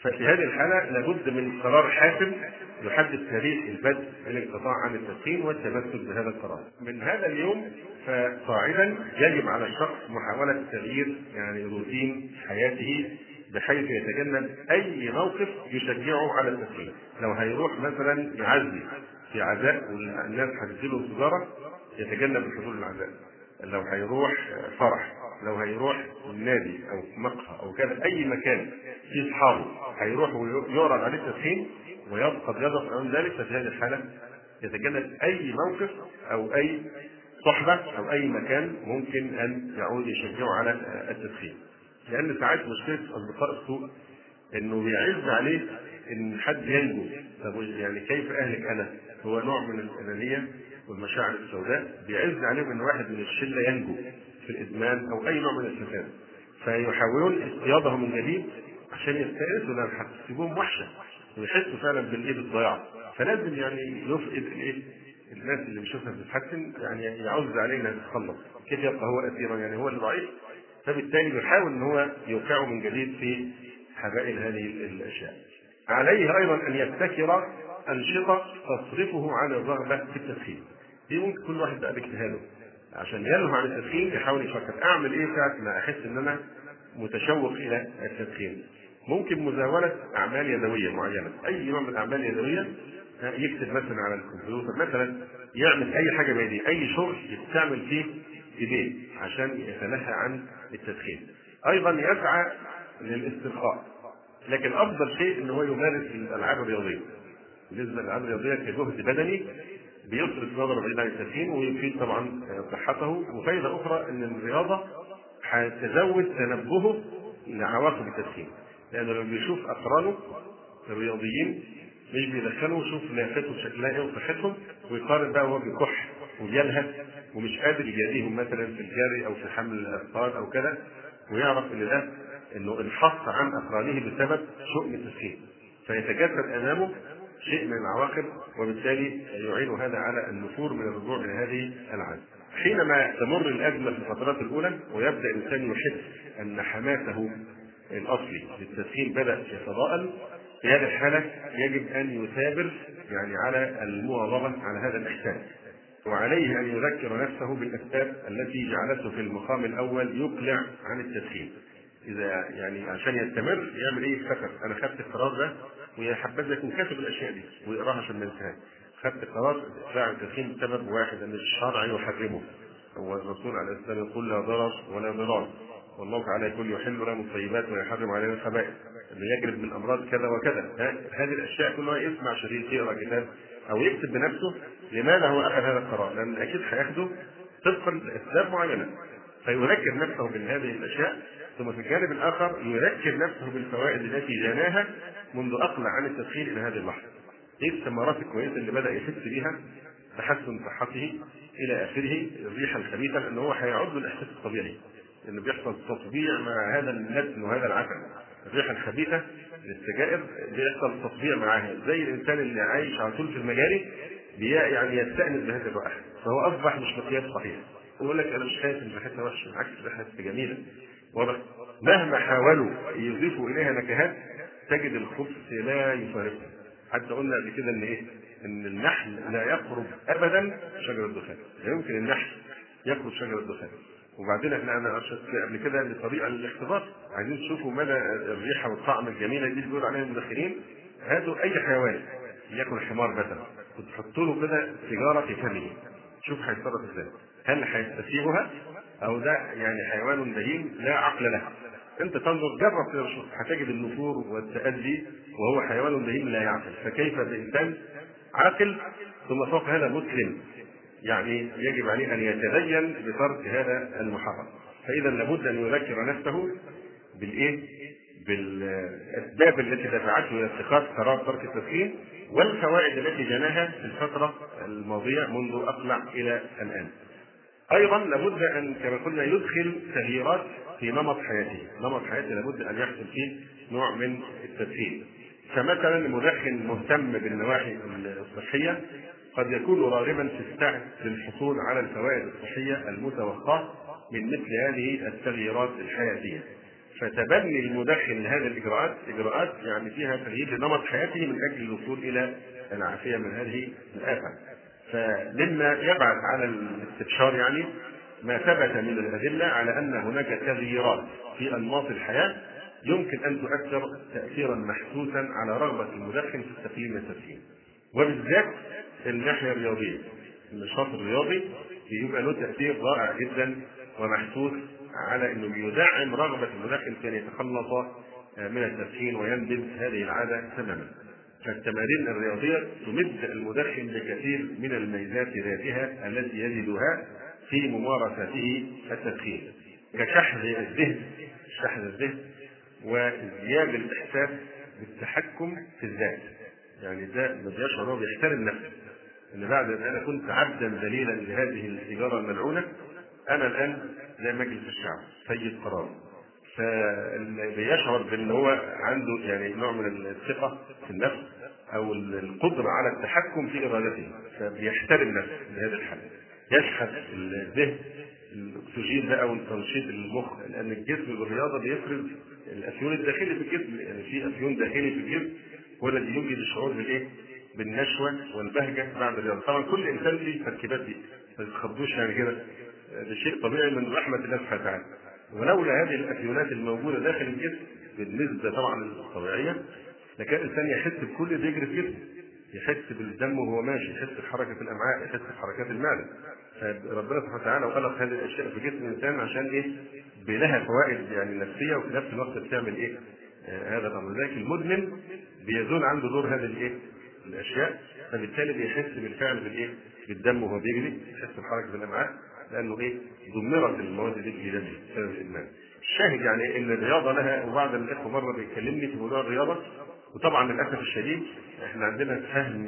ففي هذه الحالة لابد من قرار حاسم يحدد تاريخ البدء بالانقطاع عن التدخين والتمسك بهذا القرار. من هذا اليوم فصاعدا يجب على الشخص محاولة تغيير يعني روتين حياته بحيث يتجنب أي موقف يشجعه على التدخين. لو هيروح مثلا يعزي في عزاء والناس هتديله سيجارة يتجنب الحضور للعزاء. لو هيروح فرح، لو هيروح النادي او مقهى او كذا اي مكان فيه اصحابه هيروح ويعرض عليه التدخين ويفقد يده عن ذلك، ففي هذه الحاله يتجنب اي موقف او اي صحبه او اي مكان ممكن ان يعود يشجعه على التدخين. لان ساعات مشكله اصدقاء السوء انه بيعز عليه ان حد ينجو. طب يعني كيف اهلك انا؟ هو نوع من الانانيه والمشاعر السوداء، بيعز عليهم ان واحد من الشله ينجو في الادمان او اي نوع من الفساد، فيحاولون اصطياده من جديد عشان يستأنسوا لان هتسيبوهم وحشه ويحسوا فعلا بالايه بالضياع. فلازم يعني يفقد الايه الناس اللي بيشوفها بتتحسن، يعني يعوز علينا نتخلص. كيف يبقى هو اسيرا؟ يعني هو اللي ضعيف، فبالتالي بيحاول ان هو يوقعه من جديد في حبائل هذه الاشياء. عليه ايضا ان يبتكر انشطه تصرفه عن الرغبه في التدخين. دي ممكن كل واحد بقى باجتهاده عشان ينهى عن التدخين يحاول يفكر اعمل ايه ساعه ما احس ان انا متشوق الى التدخين. ممكن مزاوله اعمال يدويه معينه، اي نوع من الاعمال اليدويه، يكتب مثلا على الكمبيوتر مثلا، يعمل اي حاجه بايديه، اي شغل يستعمل فيه ايديه عشان يتنهى عن التدخين. ايضا يسعى للاسترخاء، لكن افضل شيء ان هو يمارس الالعاب الرياضيه. بالنسبه للالعاب الرياضيه كجهد بدني بيصرف نظره بعيد عن التدخين ويفيد طبعا صحته. وفائده اخرى ان الرياضه هتزود تنبهه لعواقب التدخين، لانه لما بيشوف اقرانه الرياضيين مش بيدخنوا ويشوف لياقتهم شكلها ايه وصحتهم ويقارن بقى وهو بيكح وبيلهث ومش قادر يجاريهم مثلا في الجري او في حمل الاثقال او كذا، ويعرف ان ده انه انحص عن اقرانه بسبب شؤم التدخين، فيتجسد امامه شيء من العواقب، وبالتالي يعين هذا على النفور من الرجوع الى هذه العادة. حينما تمر الازمه في الفترات الاولى ويبدا الانسان يحس ان حماسه الاصلي للتدخين بدا يتضاءل، في هذه الحاله يجب ان يثابر يعني على المواظبه على هذا الاحساس، وعليه ان يذكر نفسه بالاسباب التي جعلته في المقام الاول يقلع عن التدخين. اذا يعني عشان يستمر يعمل ايه؟ يفتكر انا خدت القرار ده، ويحبذ يكون كاتب الاشياء دي ويقراها عشان ما ينساهاش. خدت قرار اقلاع التدخين بسبب واحد ان الشرع يحرمه، هو الرسول عليه الصلاه والسلام يقول لا ضرر ولا ضرار، والله تعالى يقول يحل لنا الطيبات ويحرم علينا الخبائث، اللي يجلب من امراض كذا وكذا. هذه الاشياء كلها يسمع شريط، يقرا كتاب، او يكتب بنفسه لماذا هو اخذ هذا القرار، لان اكيد هياخده طبقا لاسباب معينه، فيذكر نفسه بهذه الاشياء. ثم في الجانب الاخر يذكر نفسه بالفوائد التي جناها منذ اقلع عن التدخين الى هذه اللحظه. ايه الثمرات الكويسه اللي بدا يحس بها؟ تحسن صحته الى اخره، الريحه الخبيثه، لان هو هيعود للاحساس الطبيعي، لانه بيحصل تطبيع مع هذا النتن وهذا العفن. الريحه الخبيثه للسجائر بيحصل تطبيع معاها، زي الانسان اللي عايش على طول في المجاري يعني يستأنس بهذه الرائحه، فهو اصبح مش مقياس صحيح. يقول لك انا مش خايف ان ريحتها وحشه، بالعكس ريحتها جميله. واضح؟ مهما حاولوا يضيفوا اليها نكهات تجد الخبث لا يفارقها. حتى قلنا قبل كده ان ايه؟ ان النحل لا يقرب ابدا شجر الدخان، لا يمكن النحل يقرب شجر الدخان. وبعدين احنا انا ارشدت قبل كده لطريقه للاختبار، عايزين تشوفوا مدى الريحه والطعم الجميله دي اللي بيقول عليها المدخنين. هاتوا اي حيوان ياكل حمار مثلا وتحطوا له كده سيجاره في فمه، شوف هيتصرف ازاي. هل هيستسيغها او ده يعني حيوان بهيم لا عقل له؟ انت تنظر جرب كده وشوف، هتجد النفور والتأذي وهو حيوان بهيم لا يعقل، فكيف بإنسان عاقل ثم فوق هذا مسلم؟ يعني يجب عليه ان يتدين بترك هذا المحرم. فاذا لابد ان يذكر نفسه بالايه؟ بالاسباب التي دفعته الى اتخاذ قرار ترك التدخين والفوائد التي جناها في الفتره الماضيه منذ اقلع الى الان. ايضا لابد ان كما قلنا يدخل تغييرات في نمط حياته، نمط حياته لابد ان يحصل فيه نوع من التدخين. فمثلا المدخن مهتم بالنواحي الصحيه قد يكون راغبا في السعي للحصول على الفوائد الصحيه المتوقعه من مثل هذه التغييرات الحياتيه، فتبني المدخن لهذه الاجراءات اجراءات يعني فيها تغيير لنمط حياته من اجل الوصول الى العافيه من هذه الافه. فمما يبعث على الاستبشار يعني ما ثبت من الادله على ان هناك تغييرات في انماط الحياه يمكن ان تؤثر تاثيرا محسوسا على رغبه المدخن في التقليل من التدخين، وبالذات الناحيه الرياضيه. النشاط الرياضي بيبقى له تاثير رائع جدا ومحسوس على انه يدعم رغبه المدخن في ان يتخلص من التدخين وينبذ هذه العاده تماما. فالتمارين الرياضيه تمد المدخن بكثير من الميزات ذاتها التي يجدها في ممارسته التدخين، كشحذ الذهن شحذ الذهن وازدياد الاحساس بالتحكم في الذات. يعني ده ما بيشعر هو بيحترم نفسه، ان بعد ان انا كنت عبدا ذليلا لهذه السيجاره الملعونه انا الان زي مجلس الشعب سيد قرار. فبيشعر بان هو عنده يعني نوع من الثقه في النفس او القدره على التحكم في ارادته، فبيحترم نفسه بهذا الحال. يشحذ الذهن الاكسجين بقى وتنشيط المخ، لان الجسم بالرياضه بيفرز الافيون الداخلي في الجسم، يعني في افيون داخلي في الجسم هو الذي يوجد الشعور بالايه؟ بالنشوه والبهجه بعد الرياضه. طبعا كل انسان فيه التركيبات دي، ما تتخضوش يعني كده، ده شيء طبيعي من رحمه الله سبحانه وتعالى. ولولا هذه الافيونات الموجوده داخل الجسم بالنسبه طبعا الطبيعيه لكان الانسان يحس بكل اللي يجري في جسمه، يحس بالدم وهو ماشي، يحس بحركه الامعاء، يحس بحركات المعده. فربنا سبحانه وتعالى خلق هذه الاشياء في جسم الانسان عشان ايه؟ بلها فوائد يعني نفسيه وفي نفس الوقت بتعمل ايه؟ آه هذا الامر. ذلك المدمن بيزول عنده دور هذه الايه؟ الاشياء، فبالتالي بيحس بالفعل بالايه؟ بالدم وهو بيجري، يحس بحركه الامعاء لانه ايه؟ دمرت المواد دي في دمه بسبب الادمان. الشاهد يعني ان الرياضه لها، وبعض الاخوه مره بيكلمني في موضوع الرياضه، وطبعا للاسف الشديد احنا عندنا فهم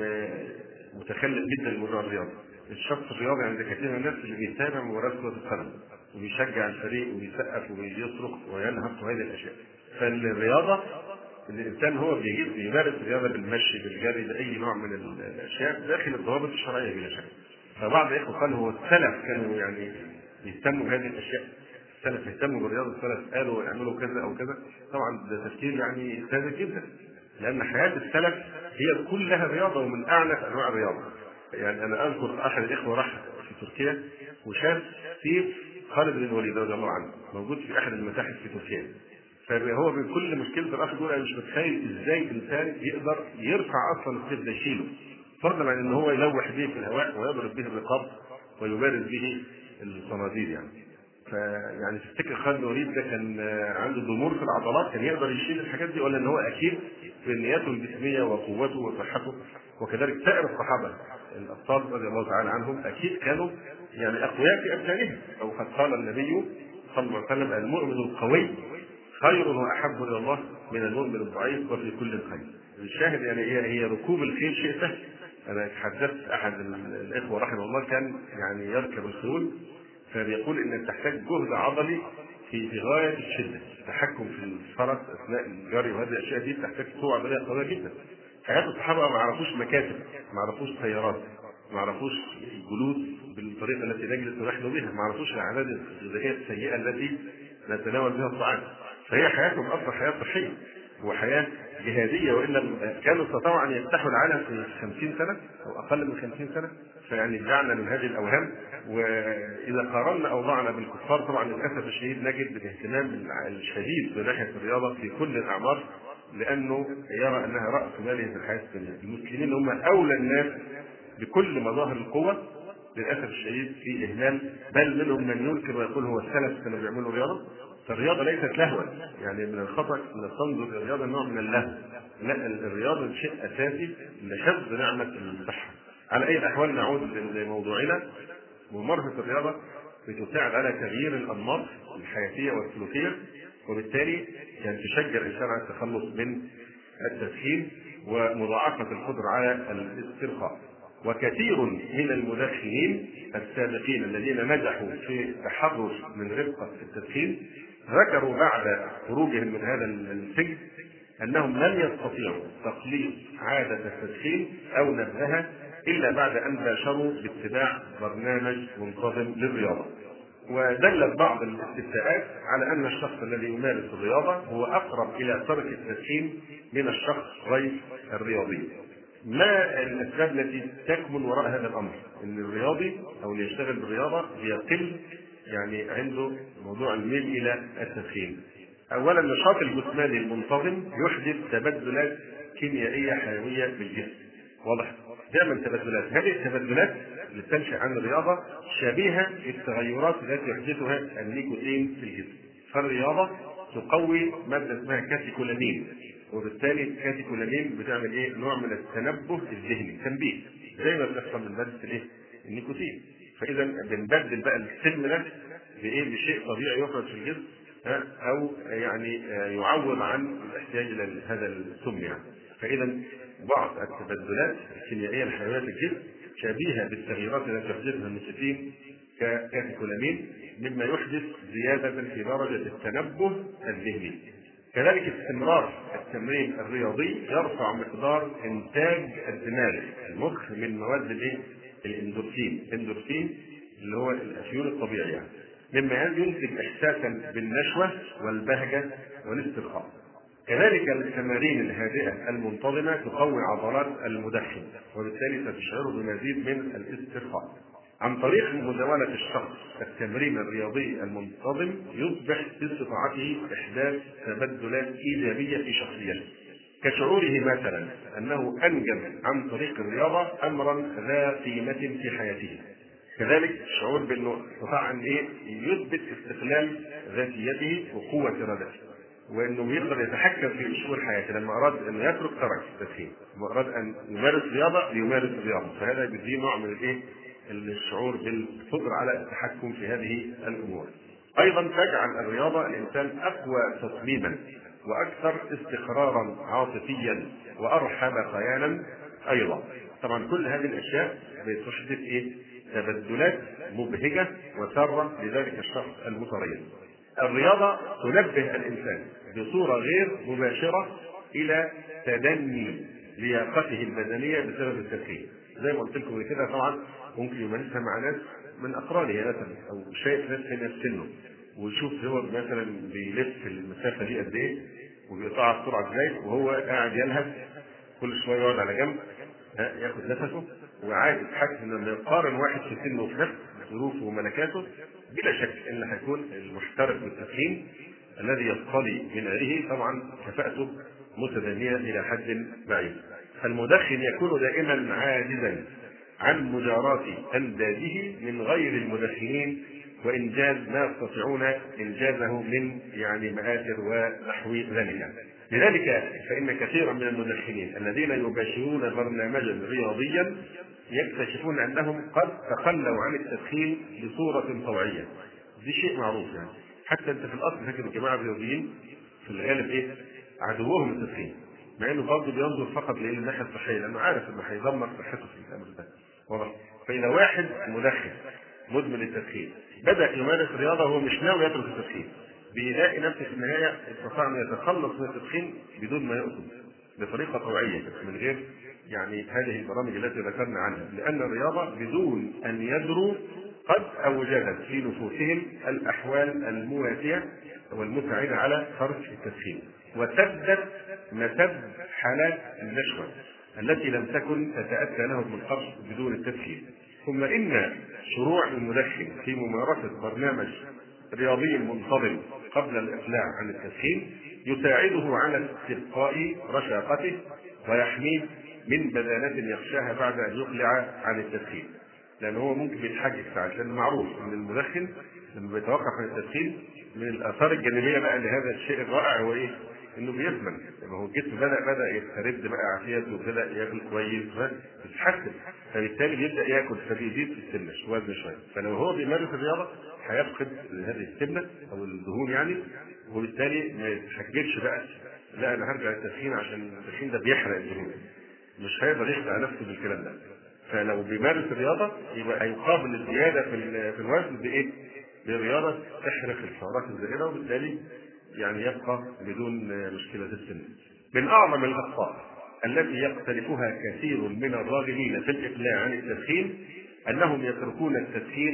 متخلف جدا لموضوع الرياضه. الشخص الرياضي عند كثير من الناس اللي بيتابع مباراه كره القدم وبيشجع الفريق وبيسقف وبيصرخ وينهض وهذه الاشياء. فالرياضه الانسان هو بيجيب بيمارس الرياضه بالمشي بالجري باي نوع من الاشياء داخل الضوابط الشرعيه بلا شك. فبعض الاخوه قال هو السلف كانوا يعني يهتموا بهذه الاشياء، السلف يهتموا بالرياضه، السلف قالوا يعملوا كذا او كذا. طبعا ده تفكير يعني ساذج جدا، لان حياه السلف هي كلها رياضه ومن اعنف انواع الرياضه. يعني انا اذكر احد الاخوه راح في تركيا وشاف سيف خالد بن الوليد رضي الله عنه موجود في احد المتاحف في تركيا. فهو بكل مشكله الاخ يقول انا مش متخيل ازاي انسان يقدر يرفع اصلا السيف ده يشيله، فضلا عن ان هو يلوح به في الهواء ويضرب به الرقاب ويبارز به الصناديد. يعني فيعني تفتكر خالد بن الوليد ده كان عنده ضمور في العضلات كان يقدر يشيل الحاجات دي، ولا ان هو اكيد بنياته الجسميه وقوته وصحته؟ وكذلك سائر الصحابه الابطال رضي الله تعالى عنهم اكيد كانوا يعني اقوياء في ابدانهم، او قد قال النبي صلى الله عليه وسلم المؤمن القوي خير واحب الى الله من المؤمن الضعيف وفي كل خير. الشاهد يعني هي هي ركوب الخيل شيء سهل. انا حدثت احد الاخوه رحمه الله كان يعني يركب الخيول، فبيقول انك تحتاج جهد عضلي في في غايه الشده، التحكم في الفرس اثناء الجري وهذه الاشياء دي تحتاج قوه عضليه قويه جدا. حياه الصحابه ما عرفوش مكاتب، ما عرفوش سيارات، ما عرفوش الجلوس بالطريقه التي نجلس ونحن بها، ما عرفوش العادات الغذائيه السيئه التي نتناول بها الطعام. فهي حياتهم اصلا حياه صحيه وحياه جهاديه، والا كانوا استطاعوا ان يفتحوا العالم في خمسين سنه او اقل من خمسين سنه. فيعني دعنا من هذه الاوهام. واذا قارنا اوضاعنا بالكفار طبعا للاسف الشديد نجد الاهتمام الشديد بناحيه الرياضه في كل الاعمار، لانه يرى انها راس ماله في الحياه الدنيا. المسلمين هم اولى الناس بكل مظاهر القوه، للاسف الشديد في اهمال، بل منهم من ينكر ويقول هو السلف كانوا بيعملوا رياضه. فالرياضه ليست لهوا، يعني من الخطا ان تنظر الرياضه نوع من اللهو، لا، الرياضه شيء اساسي لحفظ نعمه الصحه. على اي الاحوال نعود لموضوعنا. ممارسه الرياضه بتساعد على تغيير الانماط الحياتيه والسلوكيه، وبالتالي يعني تشجع الانسان على التخلص من التدخين ومضاعفه القدره على الاسترخاء. وكثير من المدخنين السابقين الذين نجحوا في التحرر من رفقه التدخين ذكروا بعد خروجهم من هذا السجن انهم لن يستطيعوا تقليص عاده التدخين او نبذها الا بعد ان باشروا باتباع برنامج منتظم للرياضه. ودلت بعض الاستفتاءات على أن الشخص الذي يمارس الرياضة هو أقرب إلى ترك التدخين من الشخص غير الرياضي. ما الأسباب التي تكمن وراء هذا الأمر؟ أن الرياضي أو اللي يشتغل بالرياضة بيقل يعني عنده موضوع الميل إلى التدخين. أولا النشاط الجسماني المنتظم يحدث تبدلات كيميائية حيوية بالجسم، واضح؟ دائما تبدلات، هذه التبدلات اللي بتنشأ عن الرياضة شبيهة بالتغيرات التي يحدثها النيكوتين في الجسم. فالرياضة تقوي مادة اسمها كاتيكولامين، وبالتالي الكاتيكولامين بتعمل ايه؟ نوع من التنبه الذهني، تنبيه زي ما بتحصل من مادة الايه؟ النيكوتين. فإذا بنبدل بقى السم ده بايه؟ بشيء طبيعي يخرج في الجسم أو يعني يعوض عن الاحتياج إلى هذا السم يعني. فإذا بعض التبدلات الكيميائية الحيوية في الجسم شبيهة بالتغييرات التي يحدثها النيكوتين ككاتيكولامين، مما يحدث زيادة في درجة التنبه الذهني. كذلك استمرار التمرين الرياضي يرفع مقدار إنتاج الدماغ المخ من مواد الايه؟ الاندورفين، الاندورفين اللي هو الأفيون الطبيعي يعني، مما ينتج إحساسا بالنشوة والبهجة والاسترخاء. كذلك التمارين الهادئة المنتظمة تقوي عضلات المدخن، وبالتالي ستشعر بمزيد من الاسترخاء. عن طريق مزاولة الشخص التمرين الرياضي المنتظم يصبح في استطاعته إحداث تبدلات إيجابية في شخصيته، كشعوره مثلا أنه أنجز عن طريق الرياضة أمرا ذا قيمة في حياته. كذلك الشعور بأنه استطاع أن إيه؟ يثبت استقلال ذاتيته وقوة إرادته، وأنه يقدر يتحكم في شؤون حياته. لما أراد أن يترك ترك التدخين، لما أراد أن يمارس رياضة ليمارس الرياضة، فهذا يديه نوع من الإيه؟ الشعور بالقدرة على التحكم في هذه الأمور. أيضا تجعل الرياضة الإنسان أقوى تصميما وأكثر استقرارا عاطفيا وأرحب خيالا أيضا. طبعا كل هذه الأشياء بتحدث إيه؟ تبدلات مبهجة وسارة لذلك الشخص المتريض. الرياضة تنبه الإنسان بصورة غير مباشرة إلى تدني لياقته البدنية بسبب التدخين. زي ما قلت لكم كده، طبعا ممكن يمارسها مع ناس من أقرانه مثلا، أو شايف ناس في نفس سنه ويشوف هو مثلا بيلف المسافة دي قد إيه وبيقطعها بسرعة إزاي، وهو قاعد يلهث كل شوية يقعد على جنب ياخد نفسه، وعايز يتحكم ان لما يقارن واحد في سنه وفي نفس ظروفه وملكاته، بلا شك ان هيكون المحترف بالتدخين الذي يصطلي من غيره طبعا كفاءته متدنيه الى حد بعيد. فالمدخن يكون دائما عاجزا عن مجاراة انداده من غير المدخنين وانجاز ما يستطيعون انجازه من يعني مآثر ونحو ذلك. لذلك فإن كثيرا من المدخنين الذين يباشرون برنامجا رياضيا يكتشفون أنهم قد تخلوا عن التدخين بصورة طوعية. دي شيء معروف يعني. حتى أنت في الأصل فاكر الجماعة الرياضيين في الغالب إيه؟ عدوهم التدخين، مع إنه برضه بينظر فقط للناحية الصحية لأنه عارف إنه هيدمر صحته في الأمر ده. واضح؟ فإذا واحد مدخن مدمن التدخين بدأ يمارس الرياضة وهو مش ناوي يترك التدخين، بيلاقي نفسه في النهايه استطاع ان يتخلص من التدخين بدون ما يقصد، بطريقه طوعيه من غير يعني هذه البرامج التي ذكرنا عنها، لان الرياضه بدون ان يدروا قد اوجدت في نفوسهم الاحوال المواتيه والمساعده على ترك التدخين، وسدت مسد حالات النشوه التي لم تكن تتاتى لهم من قبل بدون التدخين. ثم ان شروع المدخن في ممارسه برنامج رياضي منتظم قبل الإقلاع عن التدخين يساعده على استبقاء رشاقته ويحميه من بدانات يخشاها بعد أن يقلع عن التدخين، لأنه هو ممكن بيتحجج ساعات، لأن معروف أن المدخن لما بيتوقف عن التدخين من الآثار الجانبية بقى لهذا الشيء الرائع هو إيه؟ إنه بيثمن، لما هو الجسم بدأ بدأ يسترد بقى عافيته وبدأ ياكل كويس فبيتحسن، فبالتالي بيبدأ ياكل فبيزيد في السمنة وزن شوية، فلو هو بيمارس الرياضة هيفقد هذه السمنة أو الدهون يعني، وبالتالي ما يتحججش بقى لا أنا هرجع التدخين عشان التدخين ده بيحرق الدهون، مش هيقدر يخدع نفسه بالكلام ده. فلو بيمارس الرياضة يبقى هيقابل الزيادة في الوزن بإيه؟ برياضة تحرق السعرات الزائدة، وبالتالي يعني يبقى بدون مشكلة السن. من أعظم الأخطاء التي يقترفها كثير من الراغبين في الإقلاع عن التدخين أنهم يتركون التدخين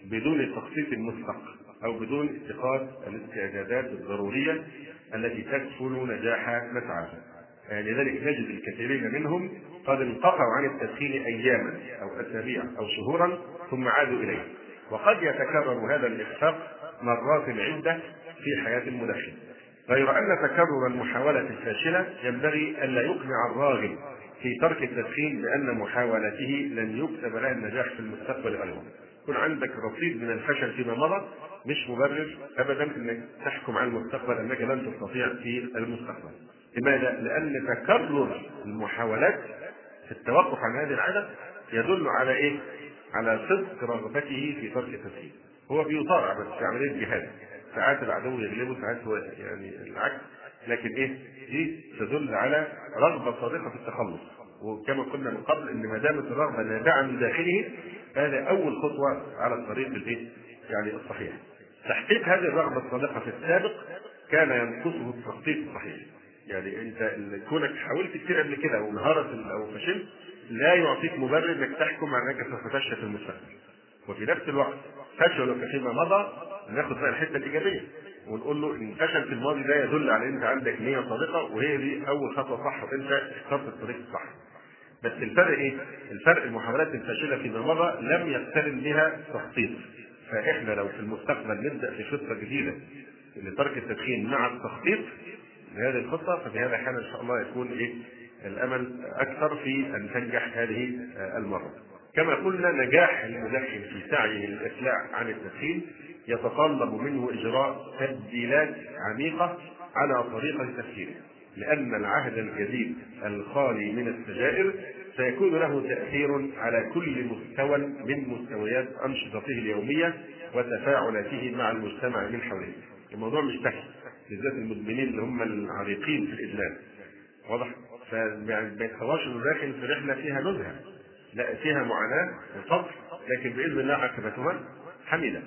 بدون التخطيط المسبق أو بدون اتخاذ الاستعدادات الضرورية التي تكفل نجاح مسعاها. لذلك نجد الكثيرين منهم قد انقطعوا عن التدخين أياما أو أسابيع أو شهورا ثم عادوا إليه. وقد يتكرر هذا الإخفاق مرات عدة في حياة المدخن، غير أن تكرر المحاولة الفاشلة ينبغي ألا يقنع الراغب في ترك التدخين بأن محاولته لن يكتب لها النجاح في المستقبل غالبا. يكون عندك رصيد من الفشل فيما مضى مش مبرر أبدا أنك تحكم على المستقبل أنك لن تستطيع في المستقبل. لماذا؟ لأن تكرر المحاولات في التوقف عن هذه العادة يدل على إيه؟ على صدق رغبته في ترك التدخين. هو بيطارع بس في عملية جهاد، ساعات العدو يغلبه ساعات هو يعني العكس، لكن ايه دي تدل على رغبه صادقه في التخلص. وكما قلنا من قبل ان ما دامت الرغبه نابعه من داخله هذا اول خطوه على الطريق الايه يعني الصحيح. تحقيق هذه الرغبه الصادقه في السابق كان ينقصه التخطيط الصحيح. يعني انت كونك حاولت كتير قبل كده وانهارت او فشلت لا يعطيك مبرر انك تحكم على انك سوف تفشل في المستقبل. وفي نفس الوقت فشلك فيما مضى ناخد بقى الحته الايجابيه ونقول له ان فشل في الماضي ده يدل على ان انت عندك نيه صادقه وهي دي اول خطوه صح وانت اخترت الطريق الصح. بس الفرق ايه؟ الفرق المحاولات الفاشله فيما مضى لم يقترن بها تخطيط. فاحنا لو في المستقبل نبدا في خطه جديده لترك التدخين مع التخطيط لهذه الخطه، ففي هذا الحال ان شاء الله يكون ايه الامل اكثر في ان تنجح هذه المره. كما قلنا نجاح المدخن في سعيه للإقلاع عن التدخين يتطلب منه إجراء تبديلات عميقة على طريقة تفكيره، لأن العهد الجديد الخالي من السجائر سيكون له تأثير على كل مستوى من مستويات أنشطته اليومية وتفاعلاته مع المجتمع من حوله. الموضوع مش سهل، بالذات المدمنين اللي هم العريقين في الإدمان. واضح؟ فما يتخواش انه داخل في رحلة فيها نزهة، لا فيها معاناة وصبر، لكن بإذن الله عاقبتها حميدة.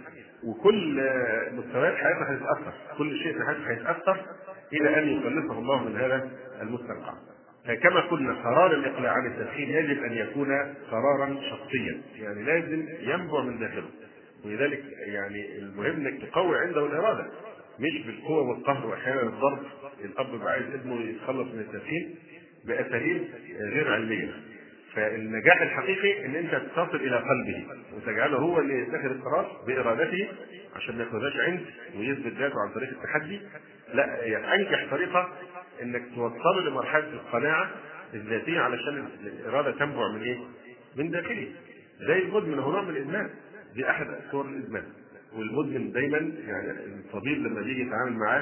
وكل مستويات حياته هتتأثر، كل شيء في حياته هيتأثر إلى أن يخلصه الله من هذا المستنقع. كما قلنا قرار الإقلاع عن التدخين يجب أن يكون قرارا شخصيا، يعني لازم ينبع من داخله. ولذلك يعني المهم انك تقوي عنده الإرادة، مش بالقوة والقهر وأحيانا الضرب. الأب بيبقى عايز ابنه يتخلص من التدخين بأساليب غير علمية. فالنجاح الحقيقي ان انت تصل الى قلبه وتجعله هو اللي يتخذ القرار بارادته عشان ما ياخدهاش عند ويثبت ذاته عن طريق التحدي. لا، يعني انجح طريقه انك توصله لمرحله القناعه الذاتيه علشان الاراده تنبع من ايه؟ من داخله. زي المدمن هو نوع من الادمان، دي احد صور الادمان. والمدمن دايما يعني الطبيب لما بيجي يتعامل معاه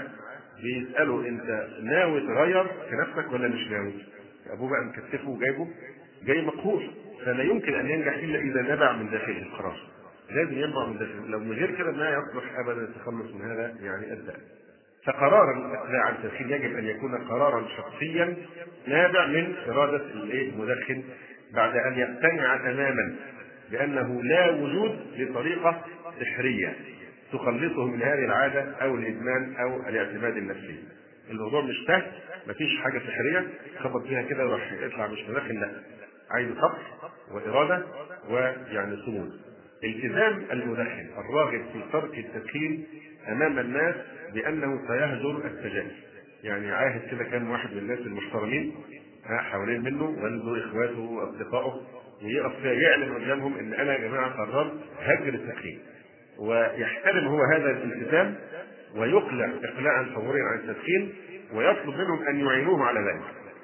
بيساله انت ناوي تغير في نفسك ولا مش ناوي؟ ابوه بقى مكتفه وجايبه جاي مقهور، فلا يمكن ان ينجح الا اذا نبع من داخله القرار. لازم ينبع من داخله، لو من غير كده لا يصلح ابدا التخلص من هذا يعني الداء. فقرار الاقلاع عن التدخين يجب ان يكون قرارا شخصيا نابع من اراده المدخن بعد ان يقتنع تماما بانه لا وجود لطريقه سحريه تخلصه من هذه العاده او الادمان او الاعتماد النفسي. الموضوع مش سهل، مفيش حاجه سحريه خبط فيها كده وراح يطلع مش مدخن، لا، عايز صبر واراده ويعني صمود. التزام المدخن الراغب في ترك التدخين امام الناس بانه سيهجر السجائر. يعني عاهد كده كان واحد من الناس المحترمين حوالين منه والده اخواته واصدقائه ويقف يعلن قدامهم ان انا يا جماعه قررت هجر التدخين، ويحترم هو هذا الالتزام ويقلع اقلاعا فوريا عن التدخين ويطلب منهم ان يعينوه على ذلك.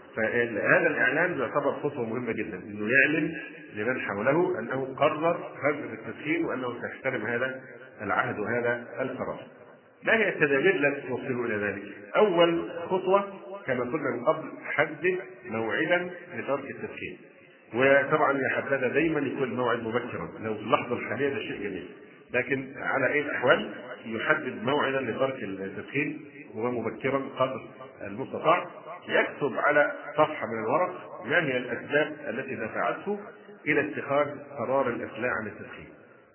فهذا الاعلان يعتبر خطوه مهمه جدا، انه يعلن لمن حوله انه قرر هجر التدخين وانه سيحترم هذا العهد وهذا القرار. ما هي التدابير التي توصل الى ذلك؟ اول خطوه كما قلنا من قبل حدد موعدا لترك التدخين. وطبعا يا حبذا دايما يكون الموعد مبكرا، لو في اللحظه الحاليه ده شيء جميل، لكن على اي الاحوال يحدد موعدا لترك التدخين ومبكرا قدر المستطاع. يكتب على صفحه من الورق ما هي الاسباب التي دفعته الى اتخاذ قرار الاقلاع عن التدخين.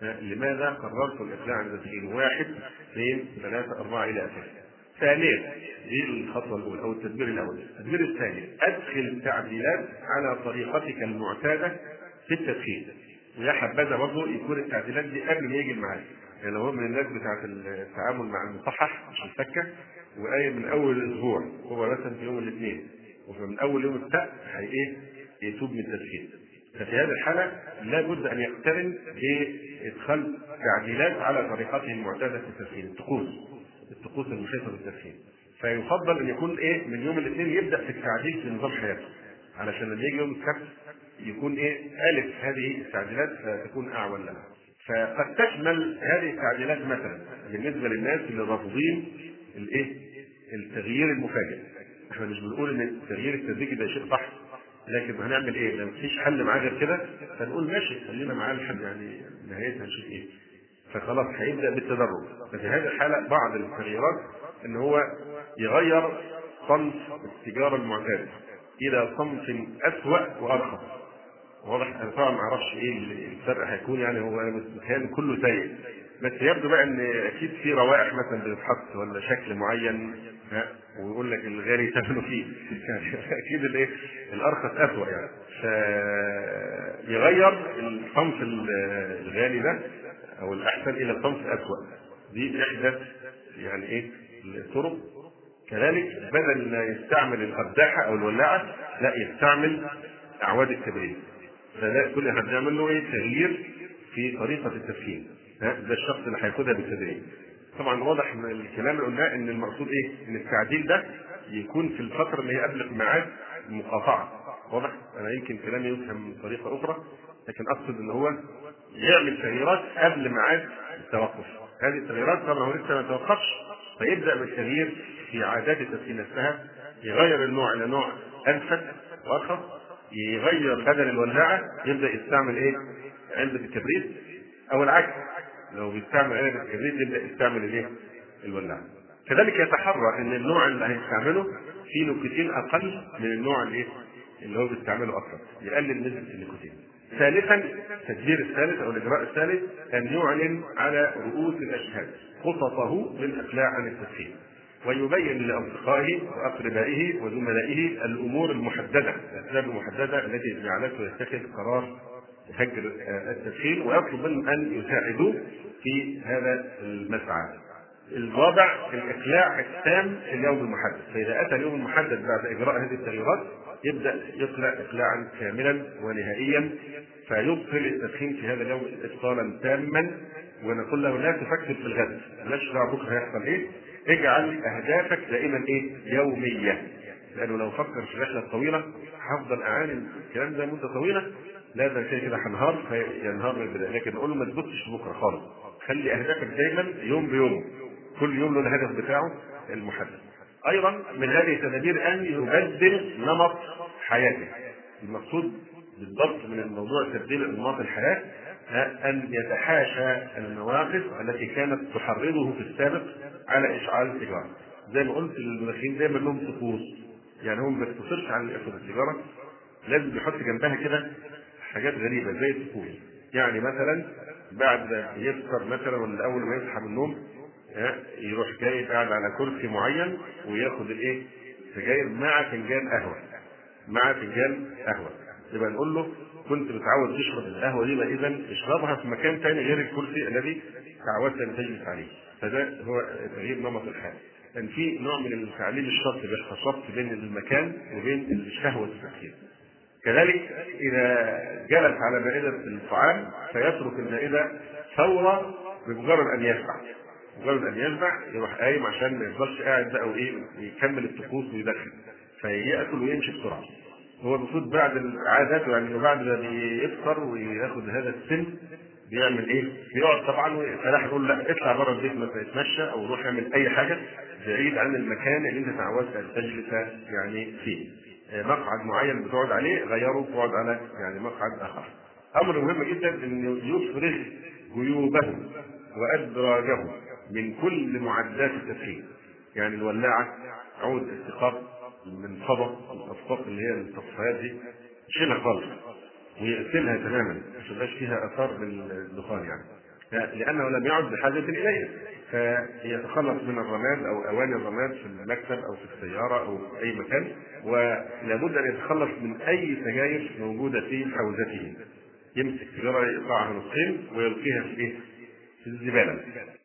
لماذا قررت الاقلاع عن التدخين؟ واحد اثنين ثلاثه اربعه الى اخره. ثانيا، دي الخطوه الاولى او التدبير الاول. التدبير الثاني، ادخل تعديلات على طريقتك المعتاده في التدخين. ويا حبذا برضه يكون التعديلات دي قبل ما يجي الميعاد. يعني لو هو من الناس بتاعه التعامل مع المصحح مش الفكه وقايل من اول الاسبوع، هو مثلا في يوم الاثنين ومن اول يوم السبت هي ايه يتوب من التدخين، ففي هذه الحاله لابد ان يقترن بادخال تعديلات على طريقته المعتاده في التدخين، الطقوس الطقوس المحيطه بالتدخين. فيفضل ان يكون ايه من يوم الاثنين يبدا في التعديل في نظام حياته، علشان لما يجي يوم السبت يكون ايه الف هذه التعديلات فتكون اعون لها. فقد تشمل هذه التعديلات مثلا بالنسبه للناس اللي رافضين الايه التغيير المفاجئ. احنا مش بنقول ان التغيير التدريجي ده شيء صح، لكن هنعمل ايه؟ لو مفيش حل معاه غير كده فنقول ماشي خلينا معاه لحد يعني نهايتها نشوف ايه. فخلاص هيبدا بالتدرج. ففي هذه الحاله بعض التغييرات ان هو يغير صنف التجاره المعتاده الى صنف اسوأ وارخص. واضح؟ انا طبعا ما اعرفش ايه الفرق هيكون، يعني هو كان كله سيء، بس يبدو بقى ان اكيد في روائح مثلا بتتحط ولا شكل معين ها ويقول لك الغالي ثمنه فيه يعني اكيد الايه الارخص اسوء يعني. فيغير الصنف الغالي ده او الاحسن الى صنف اسوء. دي احدى يعني ايه الطرق. كذلك بدل ما يستعمل القداحه او الولاعه لا يستعمل اعواد التبريد. فده كل اللي هنعمل له ايه تغيير في طريقه التدخين. ده الشخص اللي هياخدها بالتدريج. طبعا واضح من الكلام اللي قلناه ان المقصود ايه؟ ان التعديل ده يكون في الفتره اللي هي قبل ميعاد المقاطعه. واضح؟ انا يمكن كلامي يفهم بطريقه اخرى، لكن اقصد ان هو يعمل تغييرات قبل ميعاد التوقف. هذه التغييرات طبعا هو لسه ما توقفش، فيبدا بالتغيير في عادات التدخين نفسها، يغير النوع الى نوع انفس وارخص، يغير بدل الولاعه يبدا يستعمل ايه؟ علبه الكبريت، او العكس لو بيستعمل علبه الكبريت يبدا يستعمل الايه؟ الولاعه. كذلك يتحرى ان النوع اللي هيستعمله فيه نيكوتين اقل من النوع الايه؟ اللي هو بيستعمله اكثر، يقلل نسبه النيكوتين. ثالثا التدبير الثالث او الاجراء الثالث ان يعلن على رؤوس الاشهاد خططه للاقلاع عن التدخين، ويبين لاصدقائه واقربائه وزملائه الامور المحدده، الاسباب المحدده التي جعلته يتخذ قرار هجر التدخين، ويطلب منهم ان يساعدوه في هذا المسعى. الرابع الاقلاع التام في اليوم المحدد، فاذا اتى اليوم المحدد بعد اجراء هذه التغييرات يبدا يقلع اقلاعا كاملا ونهائيا، فيبطل التدخين في هذا اليوم ابطالا تاما. ونقول له لا تفكر في الغد، مالكش دعوه بكره هيحصل ايه، اجعل اهدافك دائما ايه؟ يوميه. لانه لو فكر في الرحله الطويله هفضل اعاني الكلام ده مده طويله، لا ده كده كده هنهار فينهار من البدايه. لكن نقول له ما تبصش بكره خالص، خلي اهدافك دايما يوم بيوم، كل يوم له الهدف بتاعه المحدد. ايضا من هذه التدابير ان يبدل نمط حياته. المقصود بالضبط من الموضوع تبديل نمط الحياه ان يتحاشى المواقف التي كانت تحرضه في السابق على اشعال السيجاره. زي ما قلت المدخنين دايما لهم طقوس، يعني هو ما بيقتصرش على ياخد السيجاره، لازم يحط جنبها كده حاجات غريبه زي الطقوس. يعني مثلا بعد ما يفطر مثلا ولا اول ما يصحى من النوم يروح جاي قاعد على كرسي معين وياخد الايه؟ سجاير مع فنجان قهوه، مع فنجان قهوه. يبقى نقول له كنت متعود تشرب القهوه دي، يبقى اذا اشربها في مكان ثاني غير الكرسي الذي تعودت ان تجلس عليه. فده هو تغيير نمط الحياه. كان في نوع من التعليل الشرط بيحصل شرط بين المكان وبين الشهوه التدخين. كذلك اذا جلس على مائده الطعام فيترك المائده فورا بمجرد ان يشبع، مجرد ان يشبع يروح قايم عشان ما يفضلش قاعد بقى وايه يكمل الطقوس ويدخن، فياكل ويمشي بسرعه. هو المفروض بعد العادات يعني بعد ما بيفطر وياخد هذا السن بيعمل ايه؟ بيقعد طبعا فلاح يقول لا اطلع بره البيت مثلا يتمشى او روح يعمل اي حاجه بعيد عن المكان اللي انت تعودت ان تجلس يعني فيه. مقعد معين بتقعد عليه غيره تقعد على يعني مقعد اخر. امر مهم جدا انه يفرغ جيوبه وادراجه من كل معدات التدخين، يعني الولاعه، عود الثقاب، المنفضه، الاصفاق اللي هي التصفيات دي يشيلها خالص ويقتلها تماما عشان ما يبقاش فيها اثار بالدخان يعني. لانه لم يعد بحاجه اليها، فيتخلص من الرماد او اواني الرماد في المكتب او في السياره او في اي مكان، ولابد ان يتخلص من اي سجاير موجوده في حوزته. يمسك سيجاره يقطعها نصين ويلقيها في ايه؟ في الزباله.